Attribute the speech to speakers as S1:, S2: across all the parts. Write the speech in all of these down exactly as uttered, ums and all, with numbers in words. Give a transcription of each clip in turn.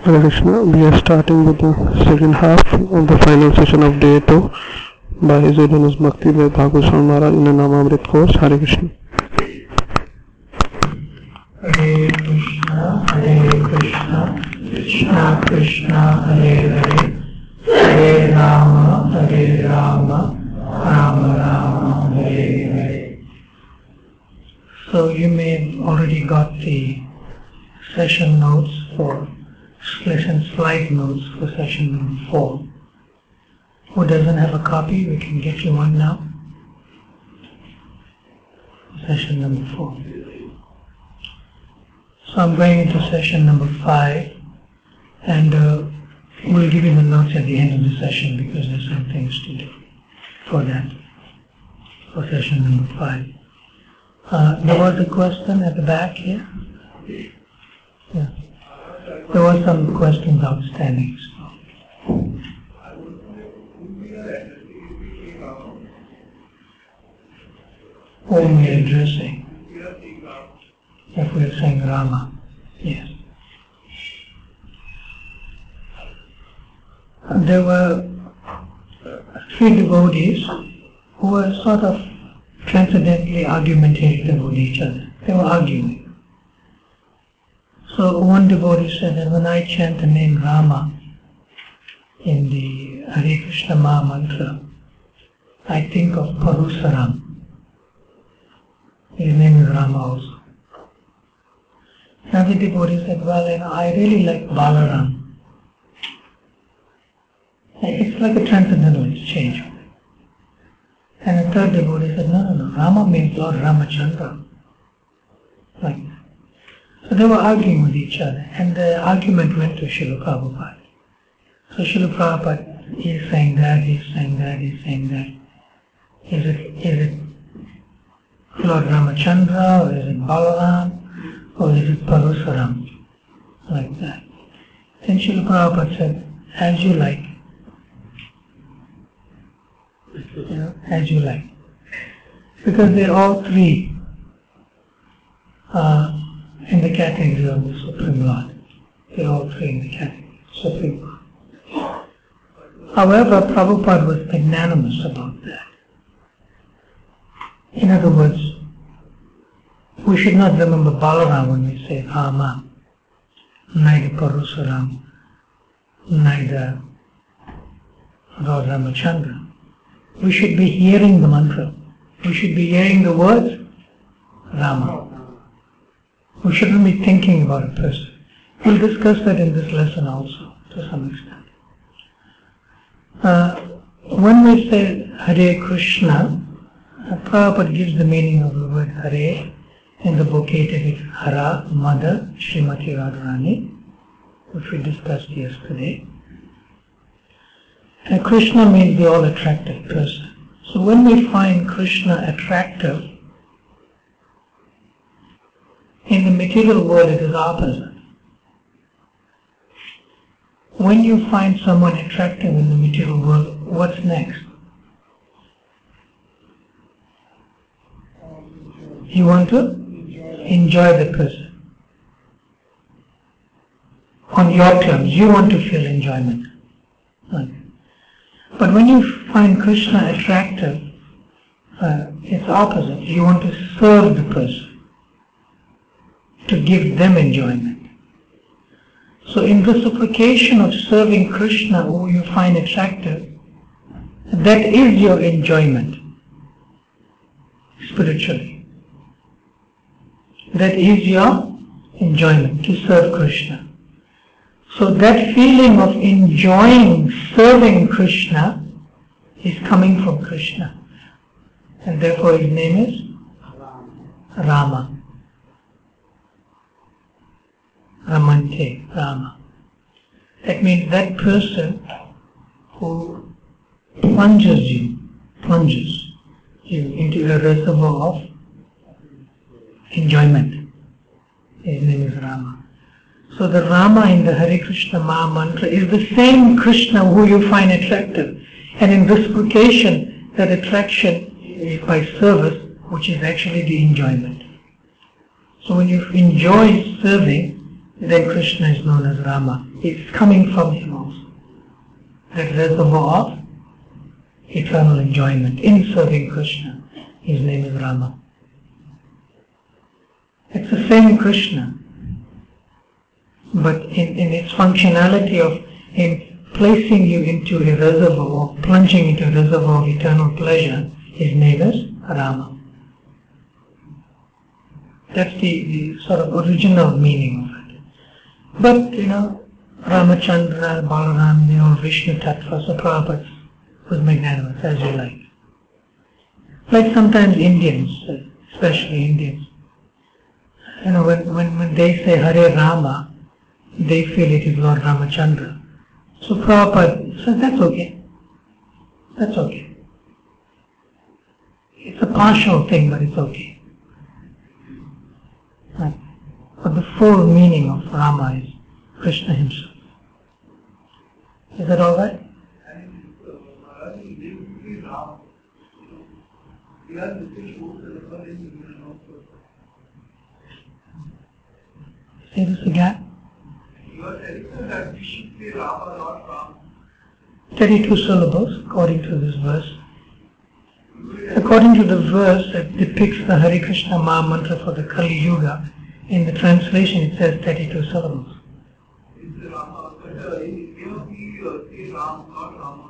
S1: Hare Krishna. We are starting with the second half of the final session of day two by His Holiness Bhakti Ved Bhagavad Swami Maharaj in the Namamrit course. Hare Krishna.
S2: Hare Krishna, Hare Krishna, Krishna Krishna, Hare Hare, Hare Rama, Hare Rama, Rama Rama, Hare Hare. So you may have already got the session notes for session slide notes for session number four. Who doesn't have a copy, we can get you one now. Session number four. So I'm going into session number five, and uh, we'll give you the notes at the end of the session because there's some things to do for that, for session number five. Uh, there was a question at the back here. Yeah. There were some questions outstanding. So. Whom we are addressing? If we are saying Rama, yes. There were three devotees who were sort of transcendently argumentative with each other. They were arguing. So one devotee said that when I chant the name Rama in the Hare Krishna Maha Mantra, I think of Parusaram. His name is Rama also. Another devotee said, well, you know, I really like Balaram. It's like a transcendental exchange. And a third devotee said, no, no, no, Rama means Lord Ramachandra. Like that. So they were arguing with each other, and the argument went to Srila Prabhupada. So Srila Prabhupada is saying that, he's saying that, he's saying that. Is it, is it Lord Ramachandra, or is it Balaram, or is it Parusaram? Like that. Then Srila Prabhupada said, as you like. You know, as you like. Because they're all three uh, in the category of the Supreme Lord. They're all three in the category of the Supreme Lord. However, Prabhupada was magnanimous about that. In other words, we should not remember Balaram when we say Rama, neither Parusaram, neither Lord Ramachandra. We should be hearing the mantra. We should be hearing the words Rama. We shouldn't be thinking about a person. We'll discuss that in this lesson also, to some extent. Uh, when we say Hare Krishna, Prabhupada gives the meaning of the word Hare in the vocative Hara, Mother, Srimati Radharani, which we discussed yesterday. And Krishna means the all-attractive person. So when we find Krishna attractive, in the material world it is opposite. When you find someone attractive in the material world, what's next? You want to enjoy the person. On your terms, you want to feel enjoyment. Right. But when you find Krishna attractive, uh, it's opposite. You want to serve the person, to give them enjoyment. So in reciprocation of serving Krishna, who you find attractive, that is your enjoyment, spiritually. That is your enjoyment, to serve Krishna. So that feeling of enjoying serving Krishna is coming from Krishna. And therefore his name is Rama. Ramante, Rama. That means that person who plunges you, plunges you into a reservoir of enjoyment. His name is Rama. So the Rama in the Hare Krishna Maha Mantra is the same Krishna who you find attractive. And in reciprocation, that attraction is by service, which is actually the enjoyment. So when you enjoy serving, then Krishna is known as Rama. It's coming from him also. That reservoir of eternal enjoyment in serving Krishna. His name is Rama. It's the same Krishna, but in, in its functionality of him placing you into a reservoir, or plunging into a reservoir of eternal pleasure, his name is Rama. That's the, the sort of original meaning of it. But, you know, Ramachandra, Balaram, they all Vishnu Tattva, so Prabhupada was magnanimous, as you like. Like sometimes Indians, especially Indians, you know, when, when, when they say Hare Rama, they feel it is Lord Ramachandra. So Prabhupada says, that's okay. That's okay. It's a partial thing, but it's okay. Right. But the full meaning of Rama is Krishna himself. Is that all right? Say this again.
S3: You are telling us that we should say Rama, not Ram.
S2: thirty-two syllables, according to this verse. According to the verse that depicts the Hare Krishna Maha Mantra for the Kali Yuga, in the translation it says thirty-two syllables.
S3: It's Rama, but uh, here we uh, say Ram, not Rama.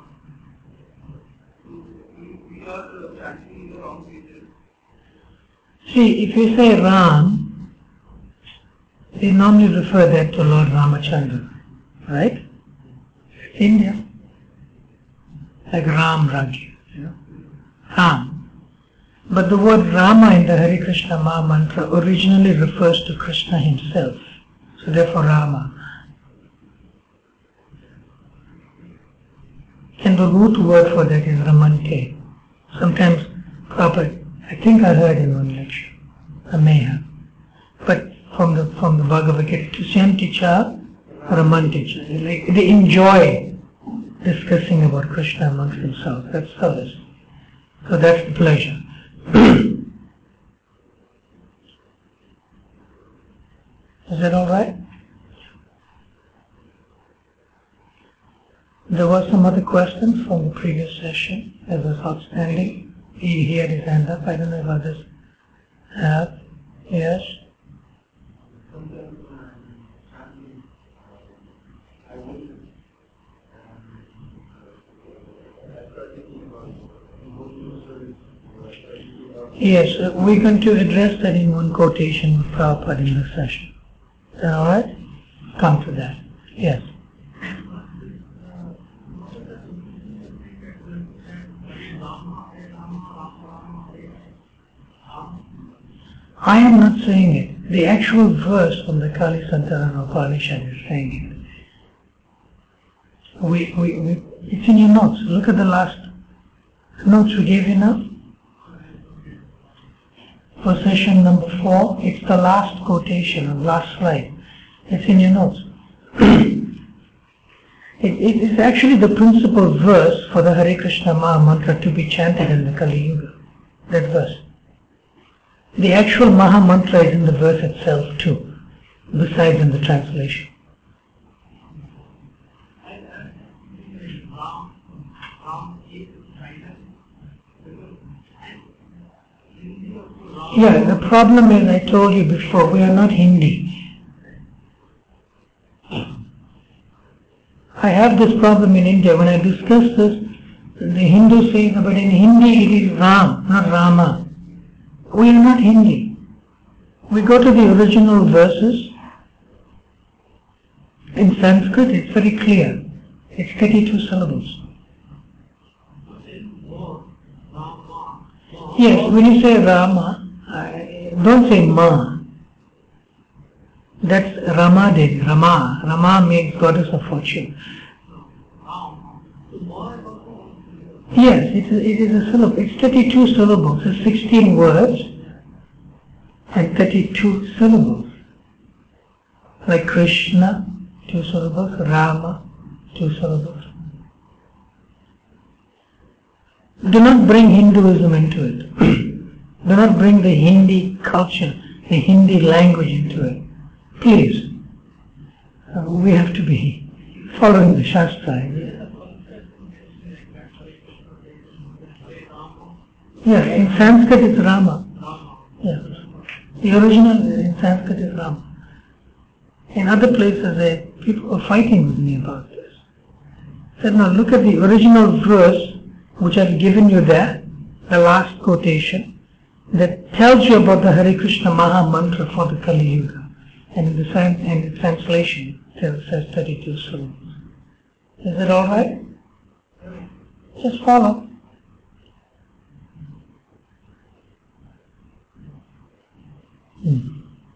S3: We, we are uh, chanting in the wrong places.
S2: See, if you say Ram, they normally refer that to Lord Ramachandra, right? India. Like Ram Ragya, you know. Ram. But the word Rama in the Hare Krishna Maha Mantra originally refers to Krishna himself. So therefore Rama. And the root word for that is Ramante. Sometimes proper, I think I heard in one lecture. I may have. But from the from the Bhagavad Gita, Tusyanti cha Ramante cha. Like they enjoy discussing about Krishna amongst themselves. That's service. So that's the pleasure. Is that all right? There were some other questions from the previous session that was outstanding. He, he had his hand up. I don't know if others have. Yes? Yes, uh, we're going to address that in one quotation with Prabhupada in this session. Is that all right? Come to that. Yes. I am not saying it. The actual verse from the Kali Santarana Upanishad is saying it. We, we, we, it's in your notes. Look at the last notes we gave you now. For session number four, it's the last quotation on last slide. It's in your notes. it, it is actually the principal verse for the Hare Krishna Maha Mantra to be chanted in the Kali Yuga. That verse. The actual Maha Mantra is in the verse itself too, besides in the translation. Yeah, the problem is, I told you before, we are not Hindi. I have this problem in India. When I discuss this, the Hindu says, but in Hindi it is Ram, not Rama. We are not Hindi. We go to the original verses. In Sanskrit, it's very clear. It's thirty-two syllables. Yes, when you say Rama, I, don't say Ma. That's Rama Devi, Rama. Rama means goddess of fortune. Yes, it is, it is a syllable. It's thirty-two syllables. It's sixteen words and thirty-two syllables. Like Krishna, two syllables. Rama, two syllables. Do not bring Hinduism into it. Do not bring the Hindi culture, the Hindi language into it. Please. Uh, we have to be following the Shastra. Yeah, in Sanskrit it's Rama. Yeah. The original in Sanskrit is Rama. In other places, they, people are fighting with me about this. I said, now look at the original verse which I've given you there, the last quotation, that tells you about the Hare Krishna Maha Mantra for the Kali Yuga. And in the, san- in the translation, it says thirty-two syllables. Is it alright? Just follow. Hmm.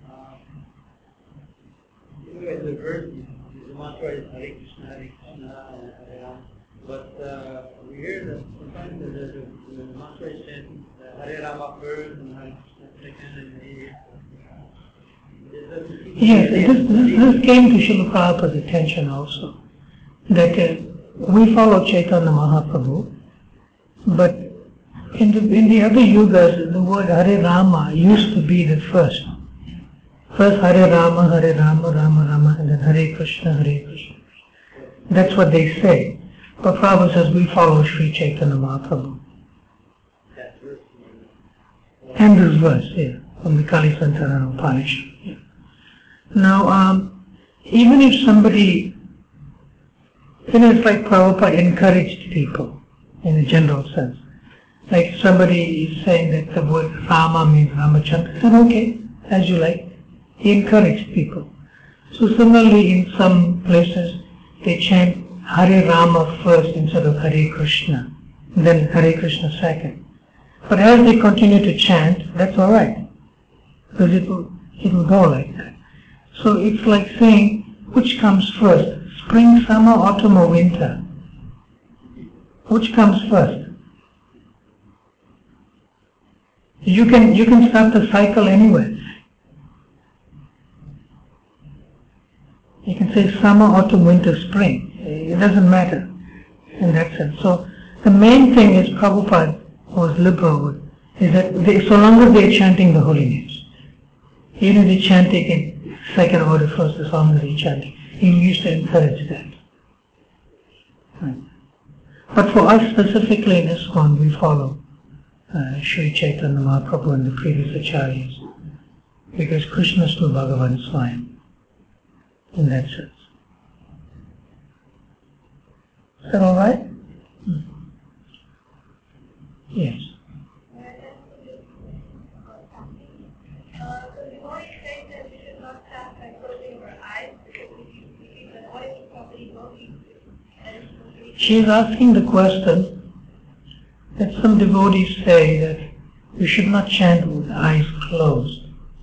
S4: In the verse, the mantra is Hare Krishna, Hare Krishna, Hare Ram. But uh, we hear that sometimes the, the, the, the mantra is chanting Hare Rama first and Hare Krishna second and Hare.
S2: Yes, this, this, this came to Srila Prabhupada's attention also, that uh, we follow Chaitanya Mahaprabhu, but in the, in the other yugas, the word Hare Rama used to be the first. First Hare Rama, Hare Rama, Rama Rama, and then Hare Krishna, Hare Krishna. That's what they say. But Prabhupada says we follow Sri Chaitanya Mahaprabhu. And this verse, yeah, from the Kali Santarana Upanishad. Yeah. Now, um, even if somebody, you know, it's like Prabhupada encouraged people in a general sense. Like somebody is saying that the word Rama means Ramachandra, I said, okay, as you like. He encouraged people. So similarly, in some places, they chant Hare Rama first instead of Hare Krishna, then Hare Krishna second. But as they continue to chant, that's all right, because it will, it will go like that. So it's like saying, which comes first, spring, summer, autumn, or winter? Which comes first? You can you can start the cycle anywhere. You can say summer, autumn, winter, spring. It doesn't matter in that sense. So the main thing is Prabhupada was liberal with, is that they, so long as they're chanting the holy names, even if they're chanting in second order first, as long as they're chanting, he used to encourage that. Right. But for us specifically in ISKCON, we follow uh, Sri Chaitanya Mahaprabhu and the previous acharyas, because Krishna is to Bhagavan Swayam. In that sense. Is that all right? Hmm. Yes.
S5: Uh, so the Lord says that we should not start by closing our eyes because we keep the voice properly working.
S2: She is asking the question that some devotees say that we should not chant with eyes closed.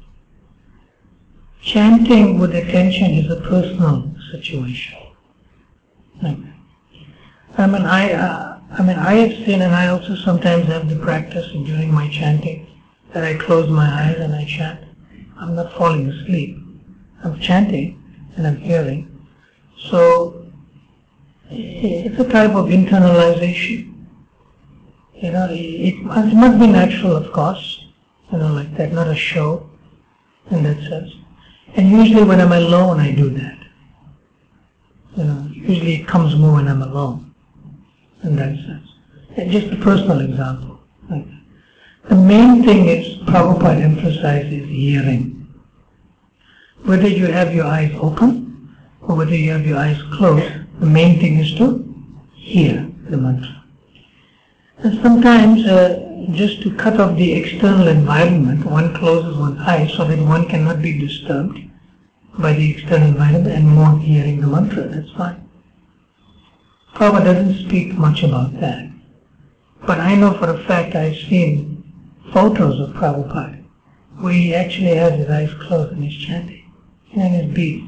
S2: Chanting with attention is a personal situation. I mean, I, uh, I mean, I have seen, and I also sometimes have the practice during my chanting that I close my eyes and I chant. I'm not falling asleep. I'm chanting and I'm hearing. So it's a type of internalization. You know, it must, it must be natural, of course. You know, like that, not a show in that sense. And usually when I'm alone, I do that. You know, usually it comes more when I'm alone, in that sense. And just a personal example. Like the main thing is, Prabhupada emphasizes hearing. Whether you have your eyes open, or whether you have your eyes closed, the main thing is to hear the mantra. And sometimes, uh, just to cut off the external environment, one closes one's eyes so that one cannot be disturbed by the external environment and more hearing the mantra. That's fine. Prabhupada doesn't speak much about that. But I know for a fact I've seen photos of Prabhupada where he actually has his eyes closed and he's chanting and his beads.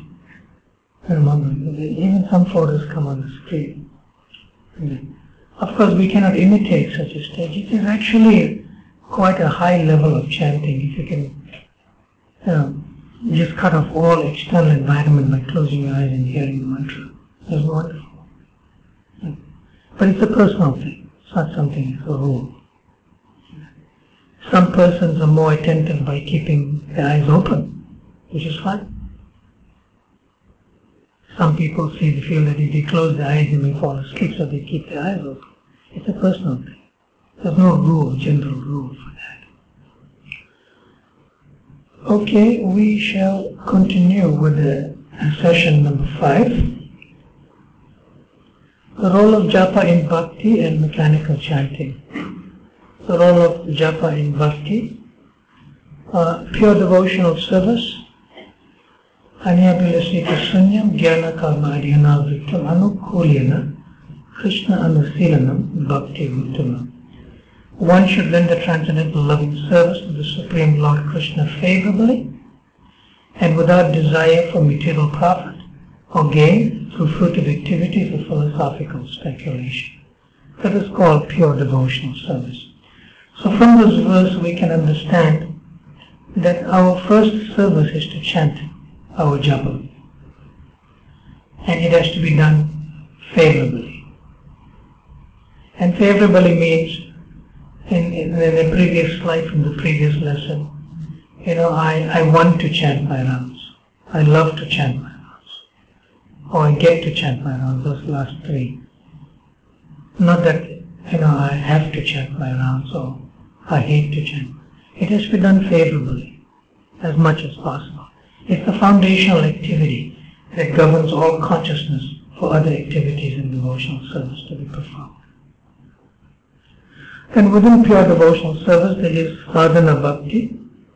S2: Even some photos come on the screen. Of course, we cannot imitate such a stage. It is actually quite a high level of chanting if you can, you know, just cut off all external environment by closing your eyes and hearing the mantra. It's wonderful. But it's a personal thing. It's not something as a rule. Some persons are more attentive by keeping their eyes open, which is fine. some people say they feel that if they close their eyes they may fall asleep, so they keep their eyes open. It's a personal thing. There's no rule, general rule for that. Okay, we shall continue with the session number five. The role of japa in bhakti and mechanical chanting. The role of japa in bhakti, uh, pure devotional service, Anyabilasita sunyam jnana karma adhyana viktam anukulyana Krishna anusilanam bhakti uttamam. One should render transcendental loving service to the Supreme Lord Krishna favorably and without desire for material profit or gain through fruitive activities or philosophical speculation. That is called pure devotional service. So from this verse we can understand that our first service is to chant our japa, and it has to be done favorably. And favorably means, in, in, in the previous slide from the previous lesson, you know, I, I want to chant my rounds. I love to chant my rounds. Or I get to chant my rounds, those last three. Not that, you know, I have to chant my rounds or I hate to chant. It has to be done favorably, as much as possible. It's the foundational activity that governs all consciousness for other activities in devotional service to be performed. And within pure devotional service there is sadhana bhakti.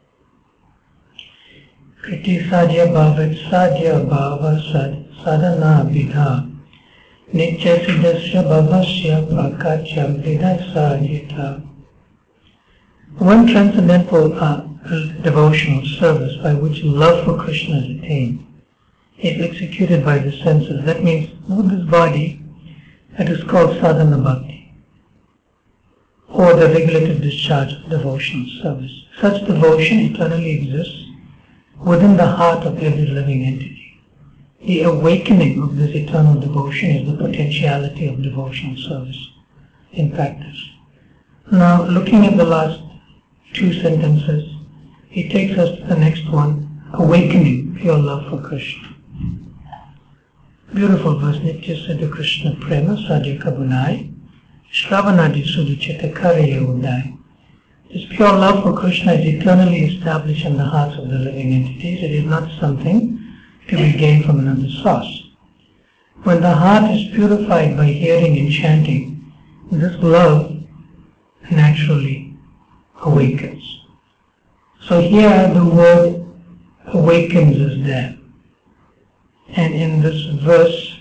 S2: Kriti sadhya bhavat sadhya bhava sad sadhana vidha nitya siddhasya bhavasya prakachya vidha sadhyata. One transcendental uh, devotional service by which love for Krishna is attained is executed by the senses. That means with this body, it is called sadhana bhakti, or the regulated discharge of devotional service. Such devotion eternally exists within the heart of every living entity. The awakening of this eternal devotion is the potentiality of devotional service in practice. Now, looking at the last two sentences, he takes us to the next one, awakening pure love for Krishna. Beautiful verse, Nitya Siddha Krishna Prema Sadhya Kabunai Shravanadi Suduchita Karya Udai. This pure love for Krishna is eternally established in the hearts of the living entities. It is not something to be gained from another source. When the heart is purified by hearing and chanting, this love naturally awakens. So here the word awakens is there. And in this verse,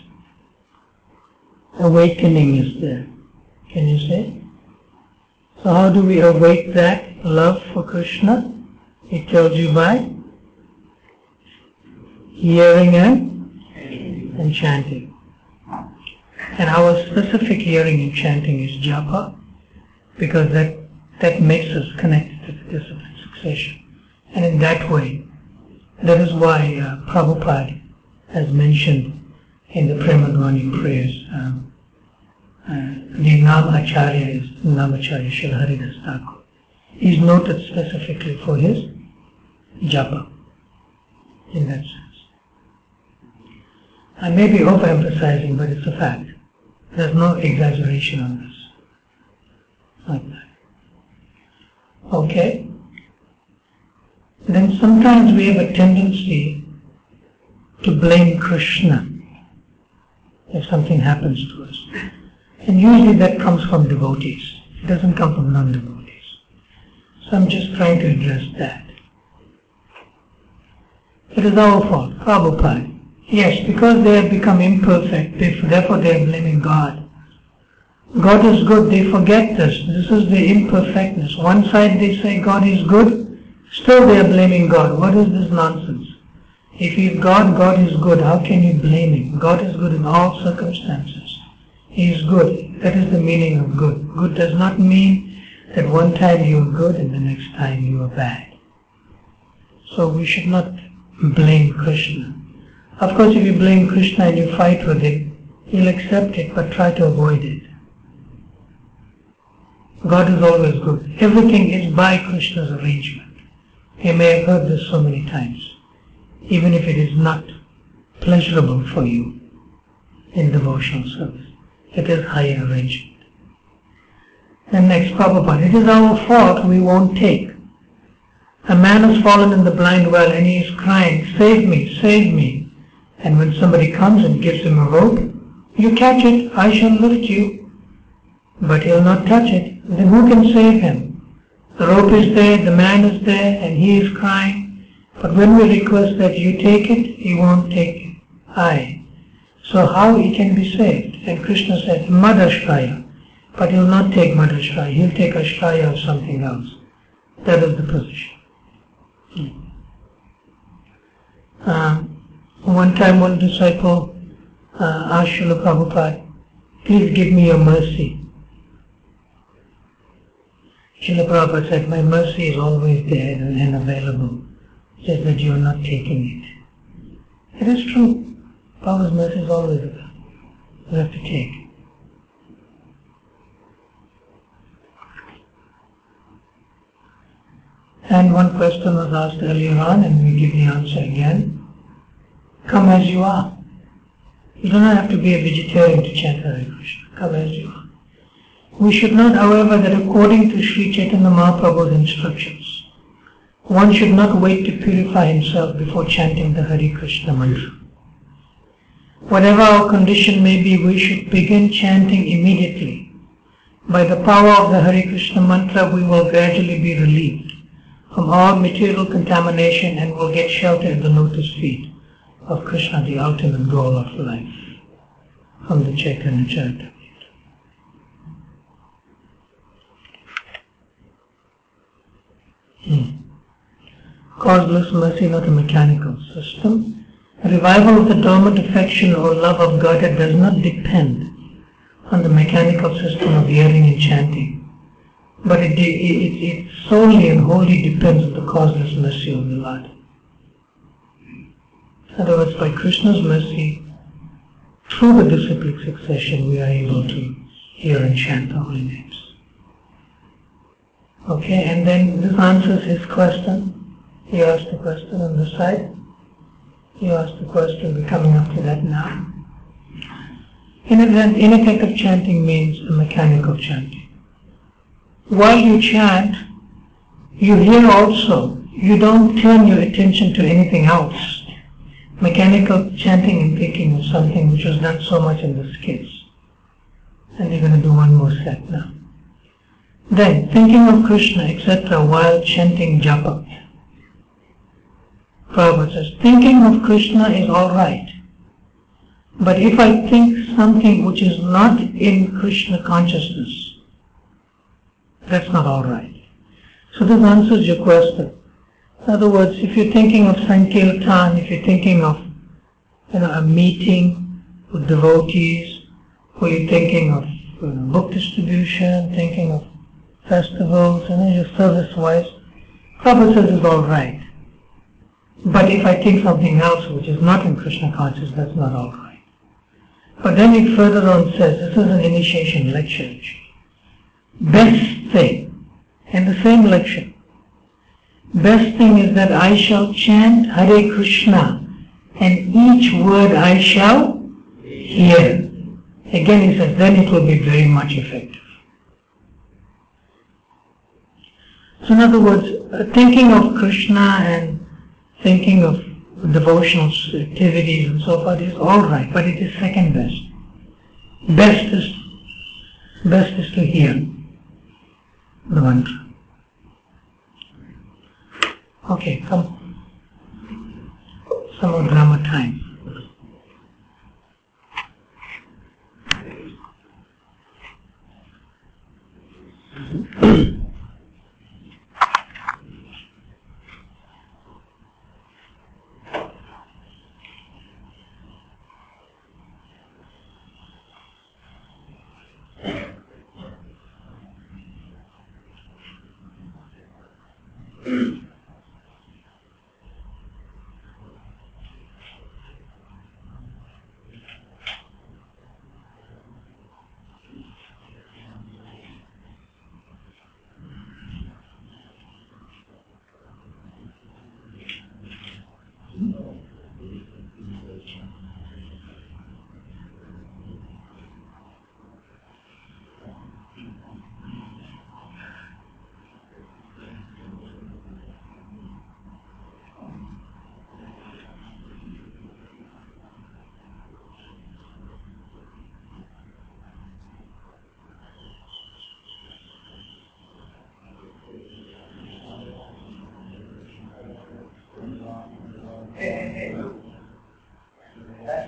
S2: awakening is there. Can you see? So how do we awake that love for Krishna? It tells you by hearing and, and chanting. And our specific hearing and chanting is japa, because that, that makes us connected to the discipline succession. And in that way, that is why uh, Prabhupada has mentioned in the Premadwani prayers, um, uh, the Nam Acharya is Namacharya Srila Haridas Thakur. He is noted specifically for his japa, in that sense. I may be overemphasizing, but it's a fact. There's no exaggeration on this. Like that. Okay? Then sometimes we have a tendency to blame Krishna if something happens to us. And usually that comes from devotees. It doesn't come from non-devotees. So I'm just trying to address that. It is our fault, Prabhupada. Yes, because they have become imperfect, therefore they are blaming God. God is good, they forget this. This is the imperfectness. One side they say God is good, still they are blaming God. What is this nonsense? If you God, God is good, how can you blame Him? God is good in all circumstances. He is good. That is the meaning of good. Good does not mean that one time you are good and the next time you are bad. So we should not blame Krishna. Of course, if you blame Krishna and you fight with him, he'll accept it, but try to avoid it. God is always good. Everything is by Krishna's arrangement. You may have heard this so many times. Even if it is not pleasurable for you, in devotional service. It is higher arrangement. And next, Prabhupada, it is our fault we won't take. A man has fallen in the blind well and he is crying, save me, save me. And when somebody comes and gives him a rope, you catch it, I shall lift you. But he'll not touch it. Then who can save him? The rope is there, the man is there, and he is crying. But when we request that you take it, he won't take it. I. So how he can be saved? And Krishna said, Madhashraya. But he'll not take Madhashraya, he'll take Ashraya or something else. That is the position. Uh, one time one disciple uh, asked Srila Prabhupada, please give me your mercy. Srila Prabhupada said, my mercy is always there and available, just that you are not taking it. It is true. Prabhupada's mercy is always available. You have to take it. And one question was asked earlier on, and we give the answer again. Come as you are. You do not have to be a vegetarian to chant Hare Krishna. Come as you are. We should note, however, that according to Sri Chaitanya Mahaprabhu's instructions, one should not wait to purify himself before chanting the Hare Krishna mantra. Whatever our condition may be, we should begin chanting immediately. By the power of the Hare Krishna mantra, we will gradually be relieved from all material contamination and will get shelter at the lotus feet of Krishna, the ultimate goal of life, from the Chaitanya Charitamrita. Hmm. Causeless mercy, not a mechanical system. A revival of the dormant affection or love of Godhead does not depend on the mechanical system of hearing and chanting, but it, it, it solely and wholly depends on the causeless mercy of the Lord. In other words, by Krishna's mercy, through the disciplic succession, we are able to hear and chant the holy names. Okay, and then this answers his question. He asked the question on the side. He asked the question, we're coming up to that now. Ineffective chanting means a mechanical chanting. While you chant, you hear also. You don't turn your attention to anything else. Mechanical chanting and thinking is something which was done so much in the skits. And you're going to do one more set now. Then, thinking of Krishna, et cetera while chanting japa. Prabhupada says, thinking of Krishna is alright. But if I think something which is not in Krishna consciousness, that's not alright. So this answers your question. In other words, if you're thinking of Sankirtan, if you're thinking of you know, a meeting with devotees, or you're thinking of you know, book distribution, thinking of festivals, you know, your service-wise, Prabhupada says it's alright. But if I think something else which is not in Krishna consciousness, that's not alright. But then it further on says, this is an initiation lecture. Best thing, in the same lecture, best thing is that I shall chant Hare Krishna and each word I shall hear. Again he says, then it will be very much effective. So in other words, thinking of Krishna and thinking of devotional activities and so forth is alright, but it is second best. Best is, best is to hear the mantra. Okay, come. Some more drama time.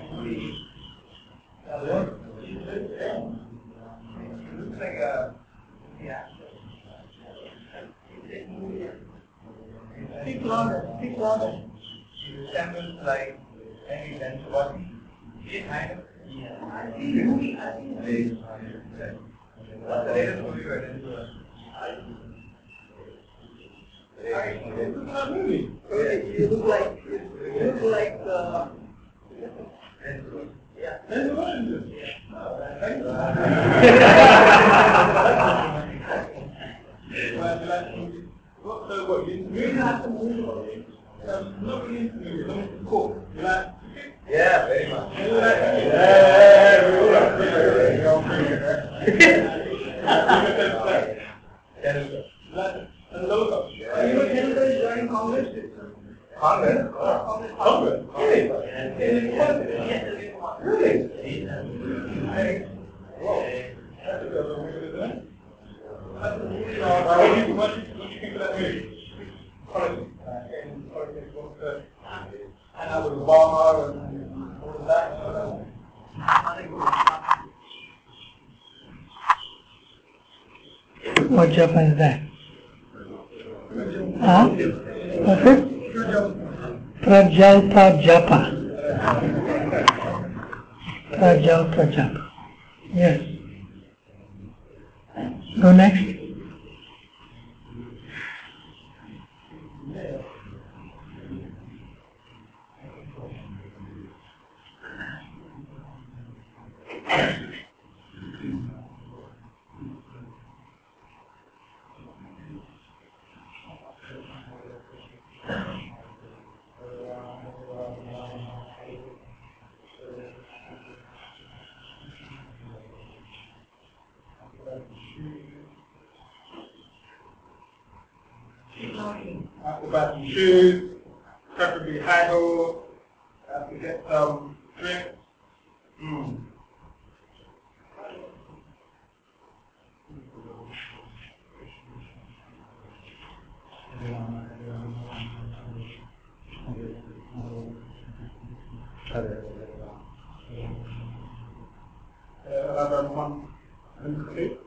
S3: looks like a, yeah. Speak louder, speak louder. It resembles like any dental body. Kind of. Yeah. I've seen the movie, I've seen the movie. What's the latest movie you read? It's not movie. You look like, you look like, uh, yeah. Then you want to. Yeah. Thank you. What, so what, you really like the movie? Um, not really into movies, I'm into cool. You like? Yeah, very much. You like? Yeah, we all like cricket. We all cricket. Like, and logo. You know Canada is joining Congress? Congress? Congress? Congress? Really? Really? Whoa. That's a good one, isn't it? What do you, what do you think of that movie? Politics. And politics was the, and I was Obama and all of that.
S2: What japa is that? Huh? What's it? Prajalpa japa. Prajalpa japa. Yes. Go next.
S3: Have to buy some shoes, preferably high heels. Have to get some drinks. Mm. Another one. Okay.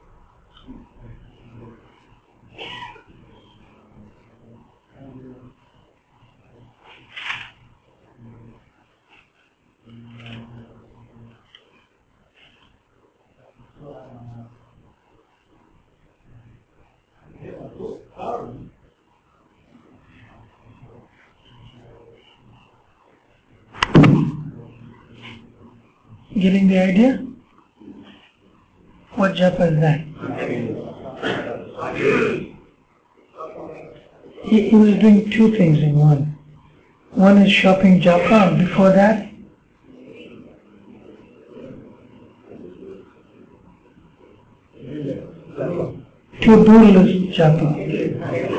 S2: Getting the idea? What japa is that? He, he was doing two things in one. One is shopping japa, and before that, to-do list japa.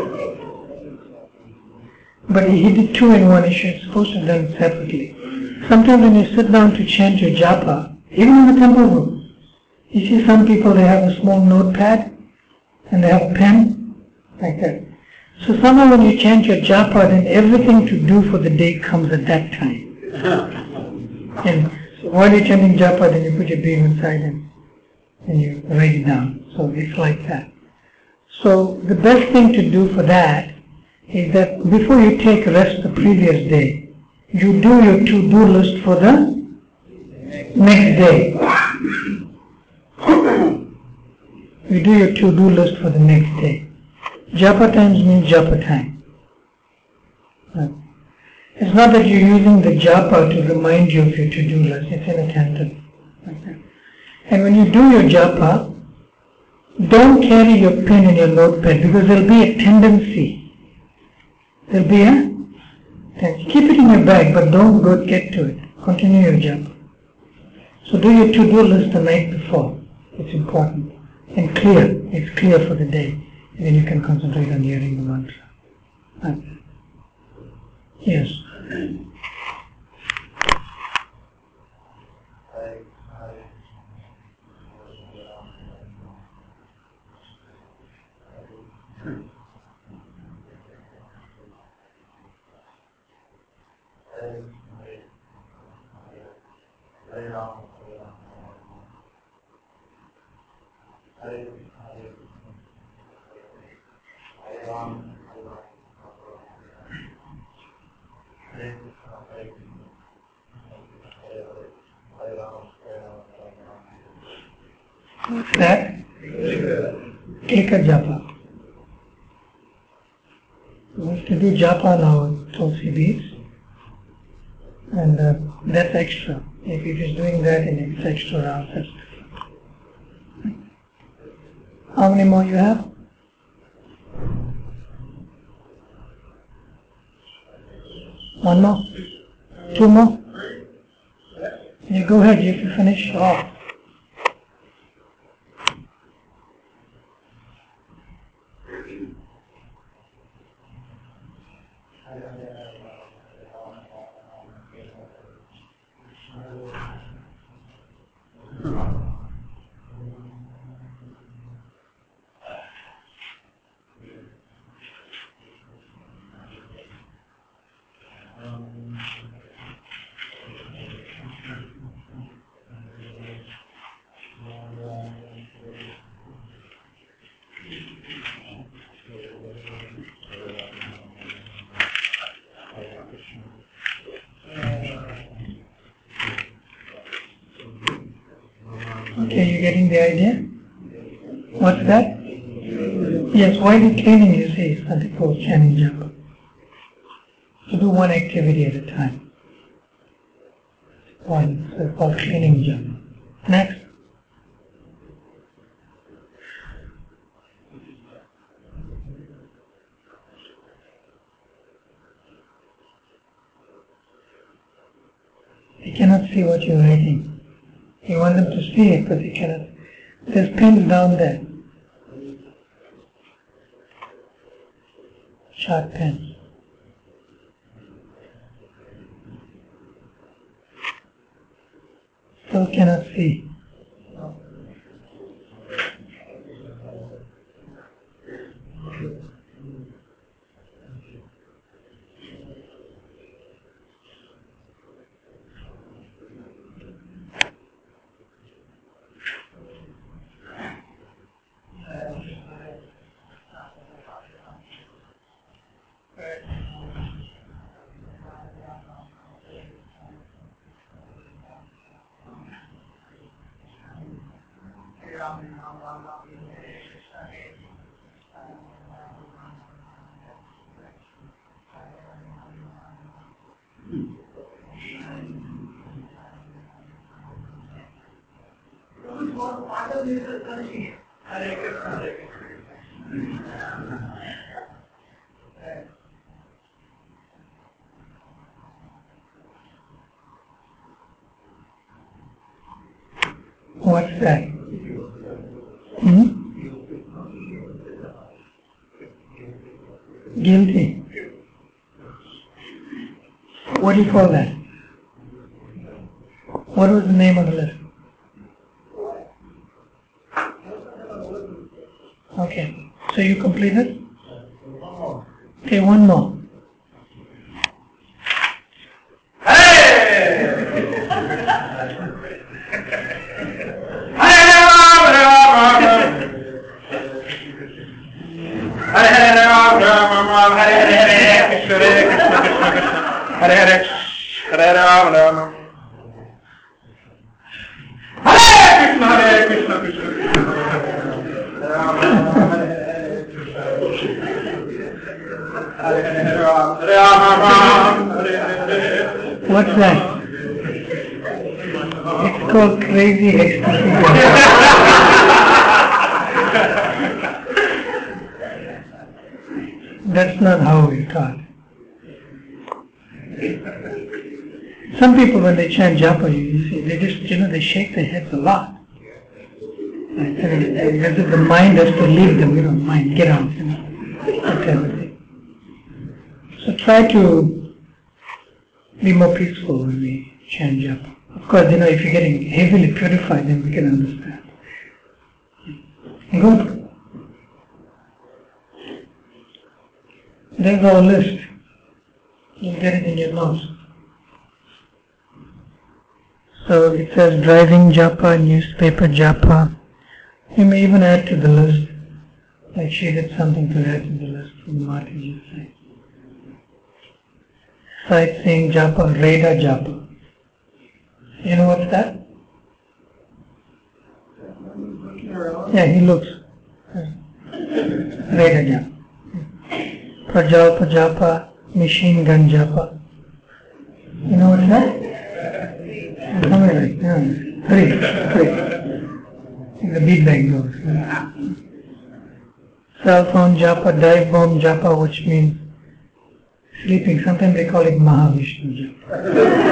S2: But he did two in one. He should supposed to have done it separately. Sometimes when you sit down to chant your japa, even in the temple room, you see some people, they have a small notepad and they have a pen, like that. So somehow when you chant your japa, then everything to do for the day comes at that time. And so while you're chanting japa, then you put your beam inside and, and you write it down. So it's like that. So the best thing to do for that is that before you take rest the previous day, you do your to-do list for the next day. You do your to-do list for the next day. Japa times means japa time. It's not that you're using the japa to remind you of your to-do list. It's inattentive. Like that. And when you do your japa, don't carry your pen in your notepad because there'll be a tendency. There'll be a tendency. Keep it in your bag, but don't go get to it. Continue your japa. So do your to-do list the night before. It's important. And clear. It's clear for the day. And then you can concentrate on hearing the mantra. Right. Yes. What's that? Clicker japa. We have to do japa now with Tulsi beads. And uh, that's extra. If he is doing that in it's extra rounds, that's different. How many more you have? One more? Two more? You go ahead, you can finish off. Okay, you getting the idea? What's that? Yes, while you're cleaning, you see, it's something called chanting japa. So do one activity at a time. One, so called cleaning japa. Next. They cannot see what you're writing. You want them to see it, but they cannot. There's pens down there. Sharp pens. Still cannot see. What's that? Hmm? Guilty. What do you call that? What was the name of the list? Okay. So you completed? Okay, one more.
S3: Hare Hare, Hare Rama Rama. Hare Krishna, Hare Krishna, Krishna Krishna, Hare Rama, Hare Hare Rama, Hare Rama, Hare Hare.
S2: What's that? It's called crazy ecstasy. That's not how we're taught. Some people, when they chant japa, you see, they just, you know, they shake their heads a lot. Right? As if the mind has to leave them, you know, mind, get out, you know, that type of thing. So try to be more peaceful when we chant japa. Of course, you know, if you're getting heavily purified, then we can understand. Good. There's our list. You'll get it in your notes. So it says driving japa, newspaper japa. You may even add to the list. Like she did something to add to the list from the Mataji's side. Sightseeing japa, radar japa. You know what's that? Yeah, he looks. Radar japa. Prajalpa japa, machine gun japa. You know what's that? Something like, yeah. Hurry, hurry. The beat bag goes. Cell phone japa, dive bomb japa, which means sleeping. Sometimes they call it Mahavishnu japa.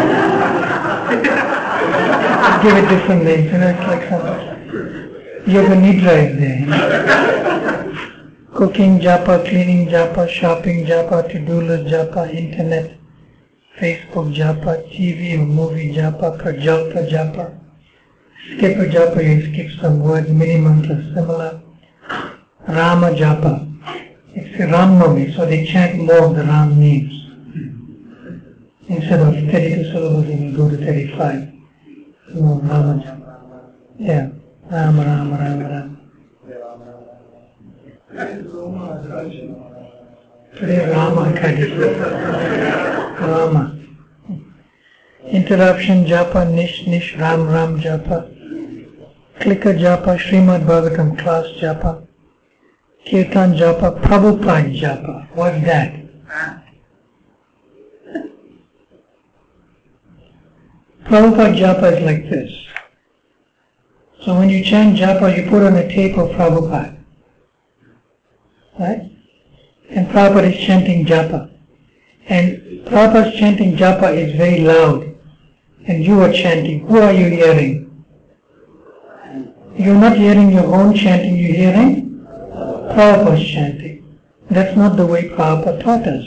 S2: Give it different names, you know, it's like some yoga nidra is there. You know? Cooking japa, cleaning japa, shopping japa, to-do list japa, internet, Facebook japa, T V or movie japa, prajalpa japa. Skipper japa, you skip some words, mini mantra similar. Rama japa. It's a Ram Navami, so they chant more of the Ram names. Instead of thirty-two syllables, they will go to thirty-five. No, Rama japa. Yeah. Rama, Rama, Rama, Rama. Today Rama Kadhi. Rama. Interruption japa, nish, nish, ram, ram japa. Clicker japa, Srimad Bhagavatam class japa. Kirtan japa, Prabhupada japa. What's that? Prabhupada japa is like this. So when you chant japa, you put on a tape of Prabhupada. Right? And Prabhupada is chanting japa. And Prabhupada's chanting japa is very loud. And you are chanting. Who are you hearing? You're not hearing your own chanting, you're hearing Prabhupada's chanting. That's not the way Prabhupada taught us.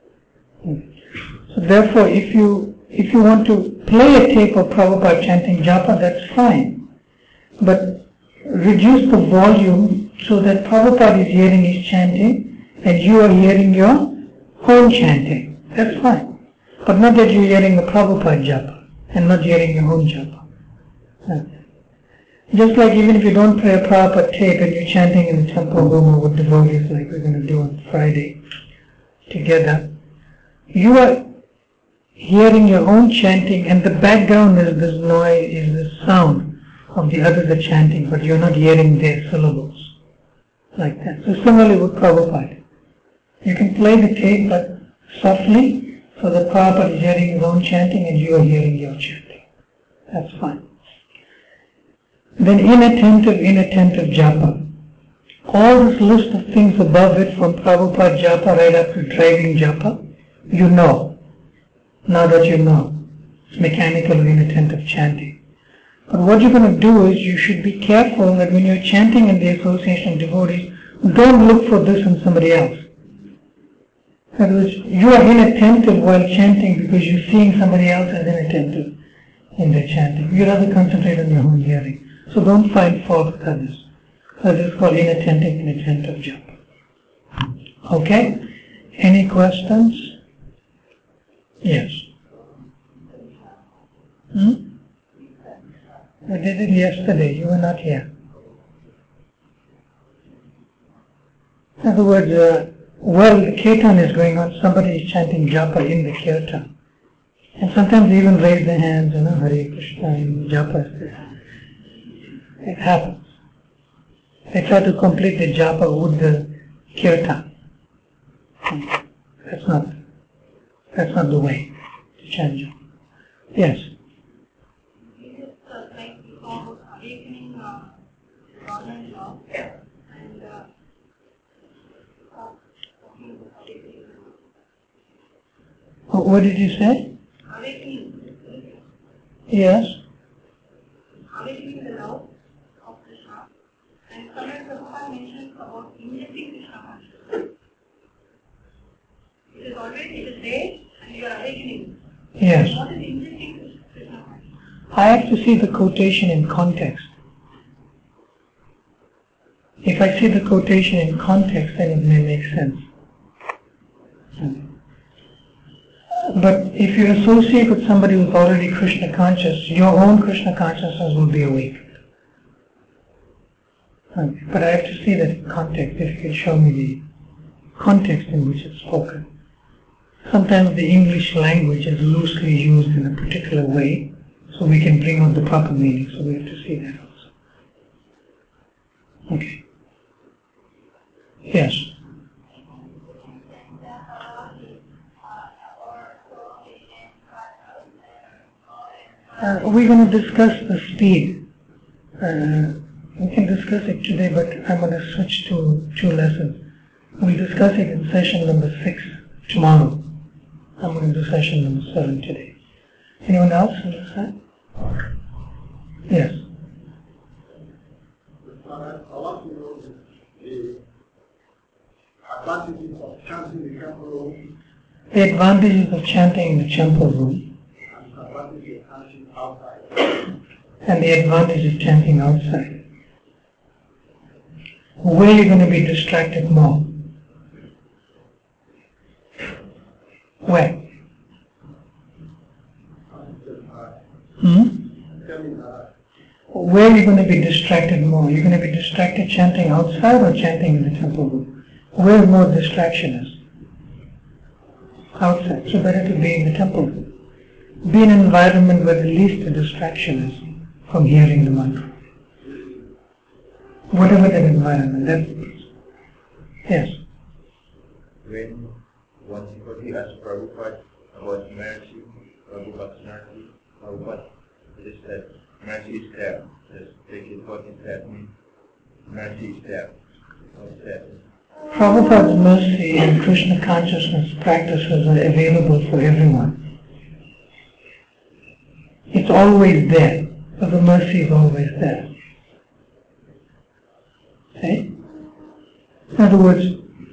S2: So therefore, if you if you want to play a tape of Prabhupada chanting japa, that's fine. But reduce the volume so that Prabhupada is hearing his chanting and you are hearing your own chanting. That's fine. But not that you're hearing the Prabhupada japa and not hearing your own japa. No. Just like even if you don't play a Prabhupada tape and you're chanting in the temple Goma with devotees like we're going to do on Friday together, you are hearing your own chanting and the background is this noise, is this sound of the others are chanting, but you're not hearing their syllables. Like that. So similarly with Prabhupada. You can play the tape but softly so that Prabhupada is hearing his own chanting and you are hearing your chanting. That's fine. Then inattentive, inattentive japa. All this list of things above it from Prabhupada japa right up to driving japa, you know. Now that you know. It's mechanical or inattentive chanting. But what you're going to do is you should be careful that when you're chanting in the association of devotees, don't look for this in somebody else. In other words, you are inattentive while chanting because you're seeing somebody else as inattentive in their chanting. You'd rather concentrate on your own hearing. So don't find fault with others. That is called inattentive, inattentive japa. Okay? Any questions? Yes. Hmm? We did it yesterday. You were not here. In other words, uh, while the kirtan is going on, somebody is chanting japa in the kirtan. And sometimes they even raise their hands, you know, Hare Krishna, and japa is there. It happens. They try to complete the japa with the kirtan. That's not, that's not the way to chant japa. Yes?
S5: This is uh, like we call awakening uh, government law and uh,
S2: Oh, what did you say?
S5: awakening.
S2: Yes?
S5: Awakening the love of Krishna. And somewhere Prabhupada mentions about injecting Krishna consciousness. It is always, it is there and you are awakening.
S2: Yes.
S5: What is injecting Krishna consciousness?
S2: I have to see the quotation in context. If I see the quotation in context, then it may make sense. But if you associate with somebody who's already Krishna conscious, your own Krishna consciousness will be awake. Okay. But I have to see that context, if you can show me the context in which it's spoken. Sometimes the English language is loosely used in a particular way, so we can bring out the proper meaning, so we have to see that also. Okay. Yes. Uh, we're going to discuss the speed. Uh, we can discuss it today, but I'm going to switch to two lessons. We'll discuss it in session number six tomorrow. I'm going to do session number seven today. Anyone else on this side? Yes.
S3: I want to know the advantages of chanting in the temple room
S2: The advantages of chanting in the temple room
S3: and the advantages of chanting outside.
S2: and the advantage of chanting outside. Where are you going to be distracted more? Where? Hmm? Where are you going to be distracted more? You're going to be distracted chanting outside or chanting in the temple room? Where more distraction is? Outside. So better to be in the temple room. Be in an environment where the least distraction is from hearing the mantra. Whatever that environment, that's it. Yes.
S6: When one devotee asked Prabhupada about mercy, Prabhupada mercy, Prabhupada just said, mercy is there. Just take it, what is that mean? Mercy is there. What's that?
S2: Prabhupada's mercy and Krishna consciousness practices are available for everyone. It's always there, so the mercy is always there. See? In other words,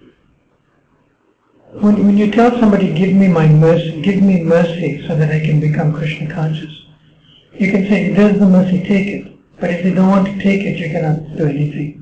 S2: when, when you tell somebody, give me my mercy, give me mercy so that I can become Krishna conscious, you can say, there's the mercy, take it. But if they don't want to take it, you cannot do anything.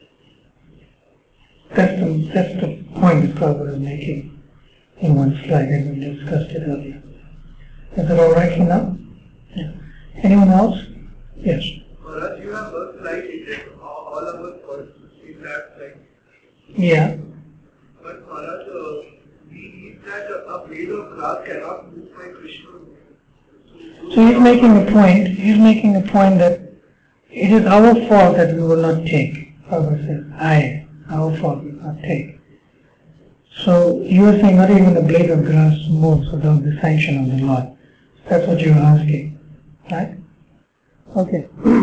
S2: That's the, that's the point that Prabhupada is making in one slide, and we discussed it earlier. Is it all right for now? Yeah. Anyone else? Yes.
S3: Maharaj, you have a slide, it is all about first in that slide.
S2: Yeah.
S3: But Maharaj, uh, we read that a blade of grass cannot move by Krishna.
S2: So he's making a point, he's making a point that it is our fault that we will not take. Prabhupada says, I, our fault we will not take. So you are saying not even a blade of grass moves without the sanction of the Lord. That's what you are asking, right? Okay.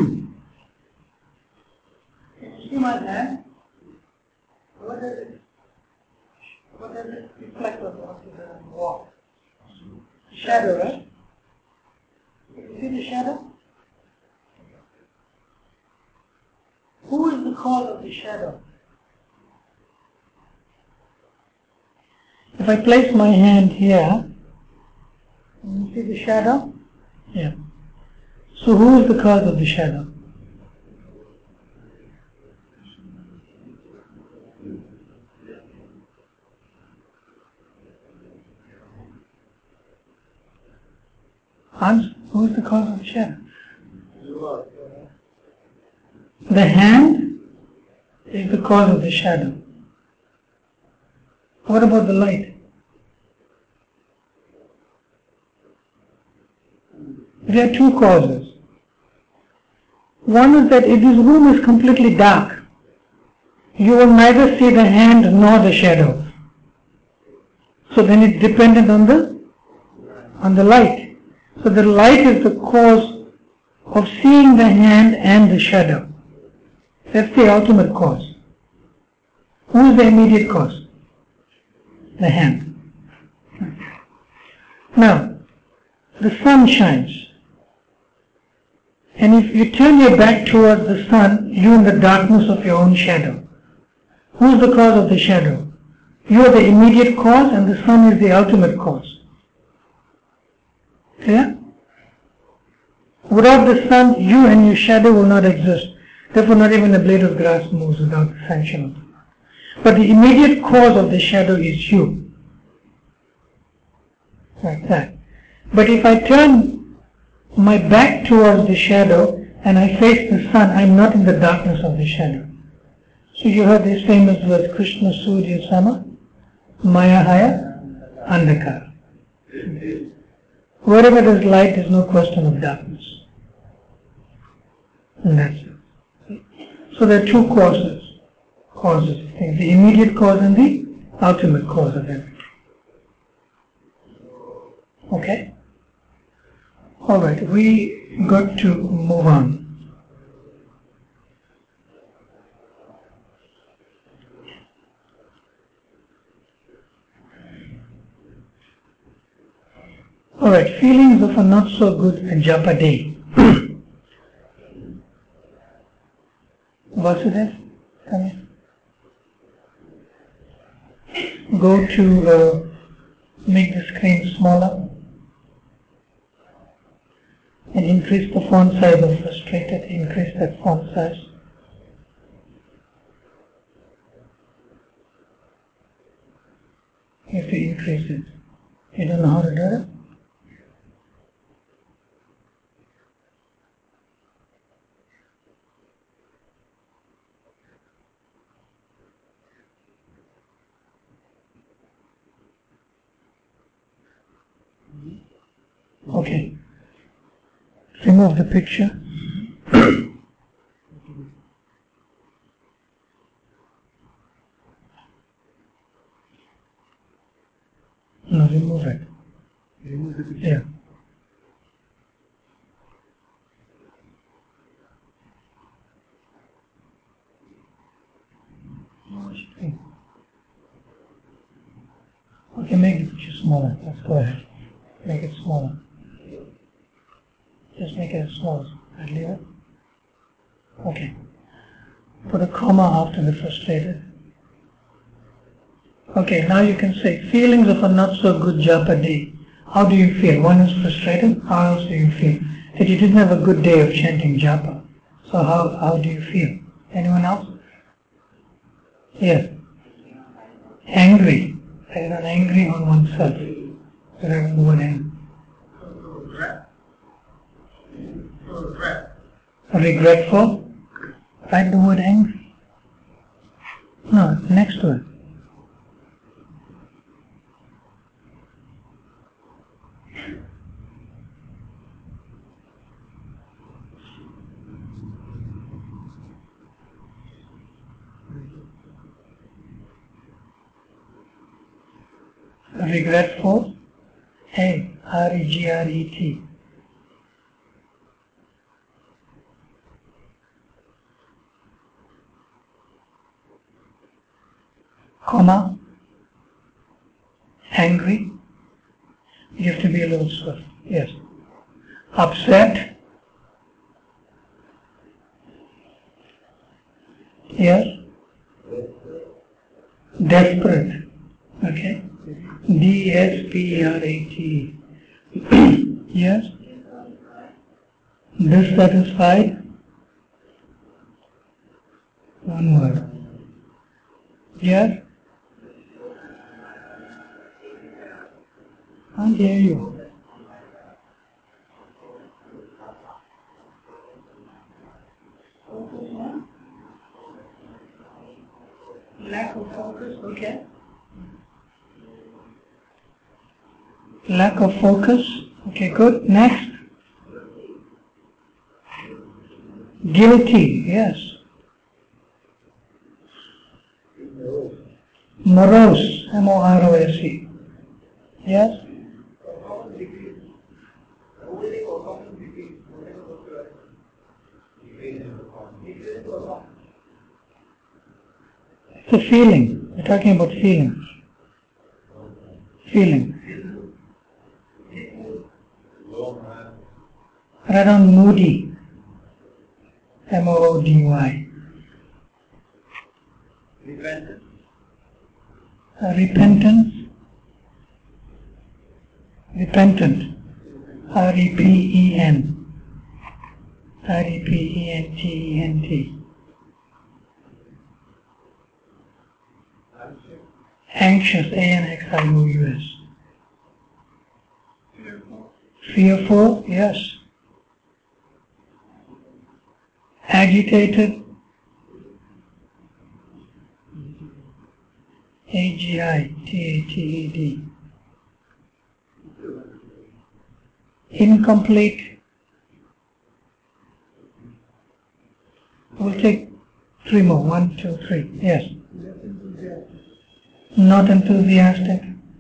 S4: See my hand? What does it, what does it reflect on onto the wall? Shadow, right? You see the shadow? Who is the cause of the shadow?
S2: If I place my hand here, you see the shadow? Yeah. So who is the cause of the shadow? Hans, who is the cause of the shadow? The hand is the cause of the shadow. What about the light? There are two causes. One is that if this room is completely dark, you will neither see the hand nor the shadow. So then it's dependent on the on the light. So the light is the cause of seeing the hand and the shadow. That's the ultimate cause. Who is the immediate cause? The hand. Now, the sun shines. And if you turn your back towards the sun, you're in the darkness of your own shadow. Who is the cause of the shadow? You are the immediate cause and the sun is the ultimate cause. Clear? Without the sun, you and your shadow will not exist. Therefore, not even a blade of grass moves without the sanction of the Lord. But the immediate cause of the shadow is you. like that. But if I turn my back towards the shadow and I face the sun, I'm not in the darkness of the shadow. So you heard this famous verse, Krishna Surya Sama, Maya Haya, Andhakara. Wherever there's light, there's no question of darkness. And that's it. So there are two causes, causes of things, the immediate cause and the ultimate cause of everything. Okay? Alright, we got to move on. Alright, feelings of a not so good japa day. Vasudev, come here. Go to uh, make the screen smaller and increase the font size of Frustrated, increase that font size. You have to increase it. You don't know how to do it? Okay. Remove the picture. No, remove it.
S1: Remove the picture.
S2: Yeah. Okay, make the picture smaller. Let's go ahead. Make it smaller. Just make it smaller. I'll leave it. Okay. Put a comma after the Frustrated. Okay, now you can say feelings of a not so good japa day. How do you feel? One is frustrated. How else do you feel? That you didn't have a good day of chanting japa. So how, how do you feel? Anyone else? Yes. Angry. That is not angry on oneself. Whatever the word angry. Regretful. Write the word angry. No, next to it. Regretful. A. R E G R E T. Comma. Angry. You have to be a little swift. Yes. Upset. Yes. Desperate. Okay. D S P E R A T E. Yes. Dissatisfied. One word. Yes. Can't hear you. Lack of focus, okay. Lack of focus, okay, good. Next. Guilty, yes. Morose, M O R O S E. Yes. It's a feeling. We're talking about feelings. Feeling. Write down moody. M O O D Y.
S4: Repentance.
S2: Uh, repentance. Repentant. R E P E N. R E P E N T E N T. Anxious, A N X I O U S. Fearful, yes. Agitated, A G I T A T E D. Incomplete. We'll take three more. One, two, three. Yes. Not enthusiastic.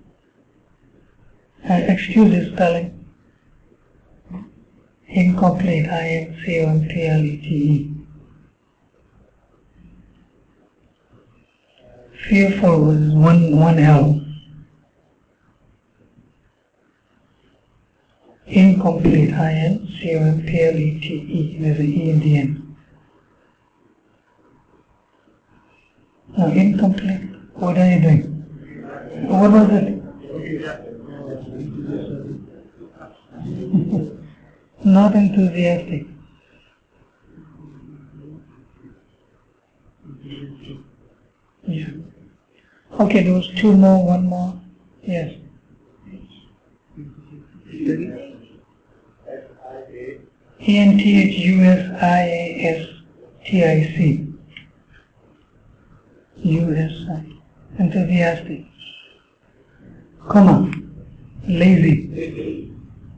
S2: Uh, excuse his spelling. Incomplete. I N C O M P L E T E. Fearful was one, one L. Incomplete. I N C O M P L E T E. There's an E in the end. No, incomplete. What are you doing? What was it? Not enthusiastic. Yeah. Okay, there was two more, one more. Yes. E N T H U S I A S T I C. U S I. Enthusiastic. Comma. Lazy.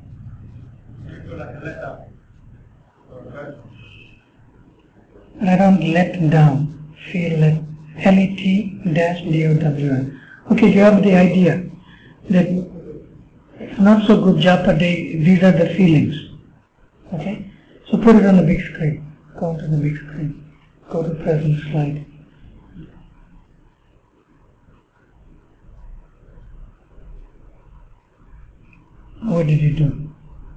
S2: I don't let down. Feel let. L E T dash D O W N. Okay, you have the idea that it's not so good japa day, these are the feelings. Okay? So put it on the big screen. Go to the big screen. Go to present slide. What did you do?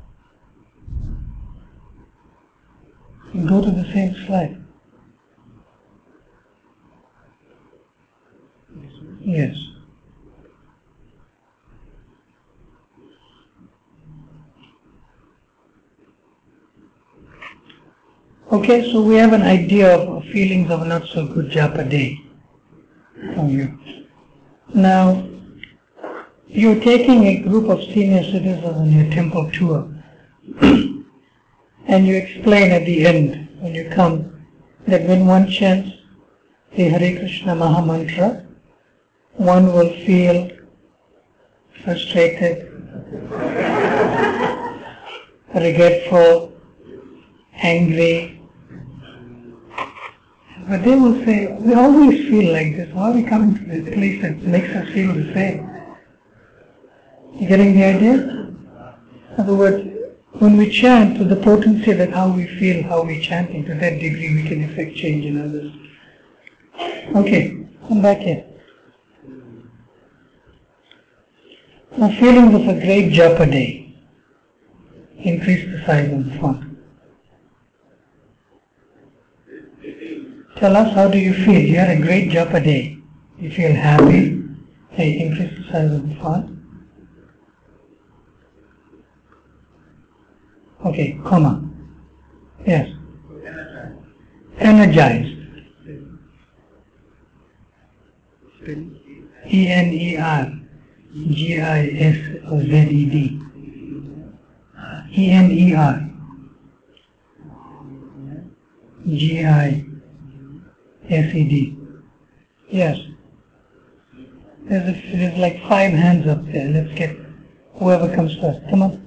S2: Go to the same slide. Yes. Okay, so we have an idea of feelings of not so good japa day from you. Now, you're taking a group of senior citizens on your temple tour and you explain at the end when you come that when one chants the Hare Krishna Maha Mantra, one will feel frustrated, regretful, angry. But they will say, we always feel like this. Why are we coming to this place that makes us feel the same? You getting the idea? In other words, when we chant to the potency that how we feel, how we chanting, to that degree we can effect change in others. Okay, come back here. Now, feelings of a great japa day. Increase the size of the font. Tell us, how do you feel? You had a great japa day. You feel happy. Hey, increase the size of the font. Okay, comma. Yes. Energized. E N E R G I S Z E D. E N E R G I S E D. Yes. There's, a, there's like five hands up there. Let's get whoever comes first. Come on.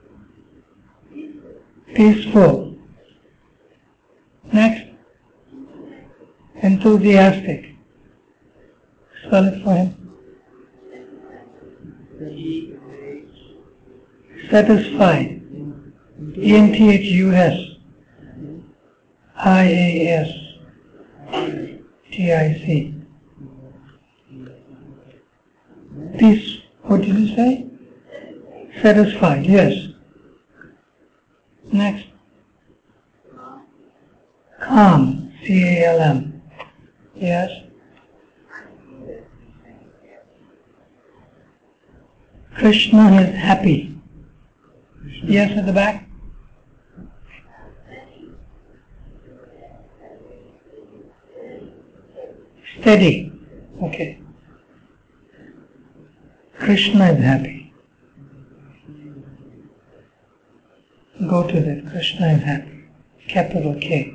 S2: Peaceful. Next. Enthusiastic. Spell it for him. Satisfied. E N T H U S I A S T I C. Peace. What did you say? Satisfied. Yes. Next. Calm. C A L M. Yes. Krishna is happy. Yes, at the back. Steady. Okay. Krishna is happy. to that Krishna is happy. Capital K.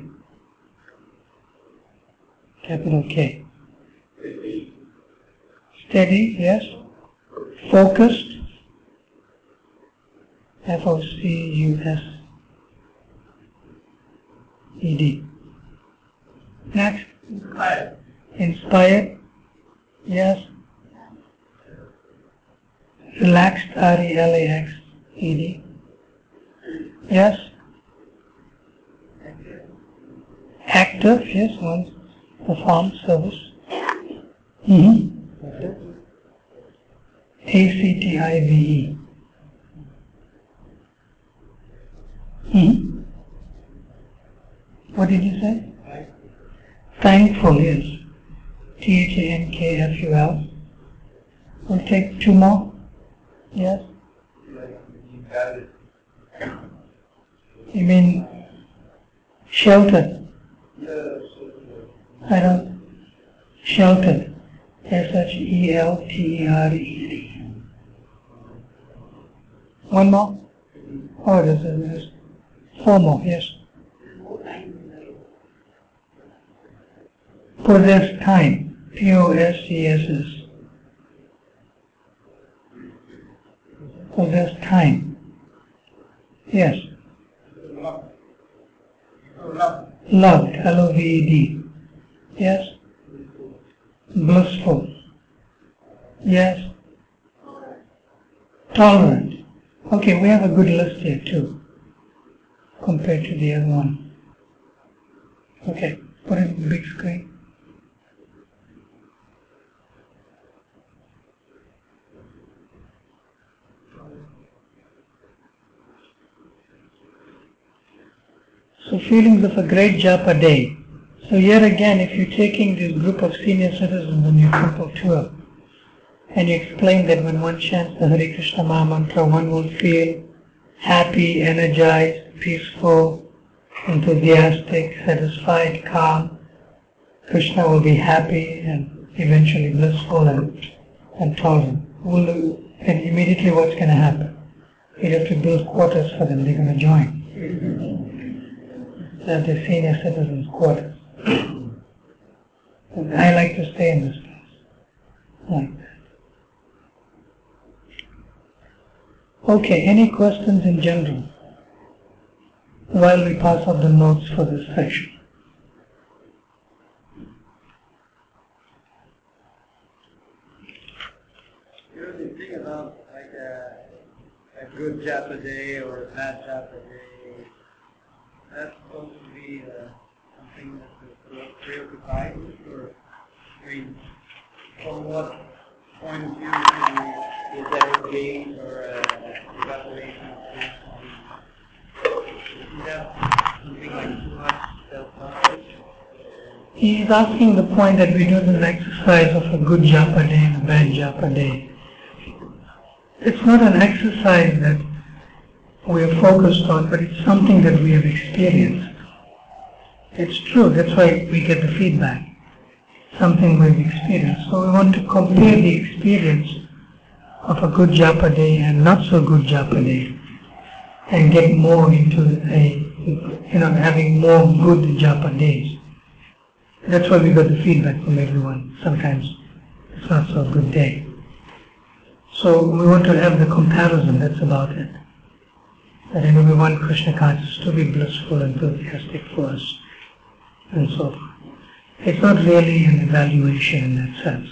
S2: Capital K. Steady, yes. Focused. F O C U S E D. Next.
S3: Inspired.
S2: Inspired. Yes. Relaxed, R E L A X E D. Yes. Active, yes, one perform service. Mm-hmm. A C T I V E. Mm-hmm. What did you say? Thankful, yes. T H A N K F U L. We'll take two more. Yes? You mean sheltered? I don't. Sheltered. S H E L T E R E D. One more? Oh, there's, there's four more, yes. Possess time. P O S C S S. Possess time. Yes. Loved. L O V E D. Yes. Blissful. Yes. Tolerant. Okay, we have a good list here too, compared to the other one. Okay, put it on the big screen. So feelings of a great japa day. So here again, if you're taking this group of senior citizens on your temple tour, and you explain that when one chants the Hare Krishna Maha Mantra, one will feel happy, energized, peaceful, enthusiastic, satisfied, calm. Krishna will be happy and eventually blissful and, and tolerant. Will, and immediately what's going to happen? You have to build quarters for them, they're going to join. They're the senior citizens' quarters. I like to stay in this place. Like that. Okay, any questions in general while we pass out the notes for this section?
S4: You know, the thing about like a, a good japa day or a bad japa day, that's supposed to be uh, something that is preoccupied with, or I mean, from what point of view is that a gain or a evaluation of this? Isn't that something like too much self-knowledge?
S2: He is asking the point that we do an exercise of a good japa day and a bad japa day. It's not an exercise that we are focused on, but it's something that we have experienced. It's true, that's why we get the feedback. Something we've experienced. So we want to compare the experience of a good japa day and not so good japa day, and get more into a, you know, having more good japa days. That's why we got the feedback from everyone. Sometimes it's not so good day. So we want to have the comparison, that's about it. That, you know, we want Krishna consciousness to be blissful, enthusiastic for us, and so forth. It's not really an evaluation in that sense.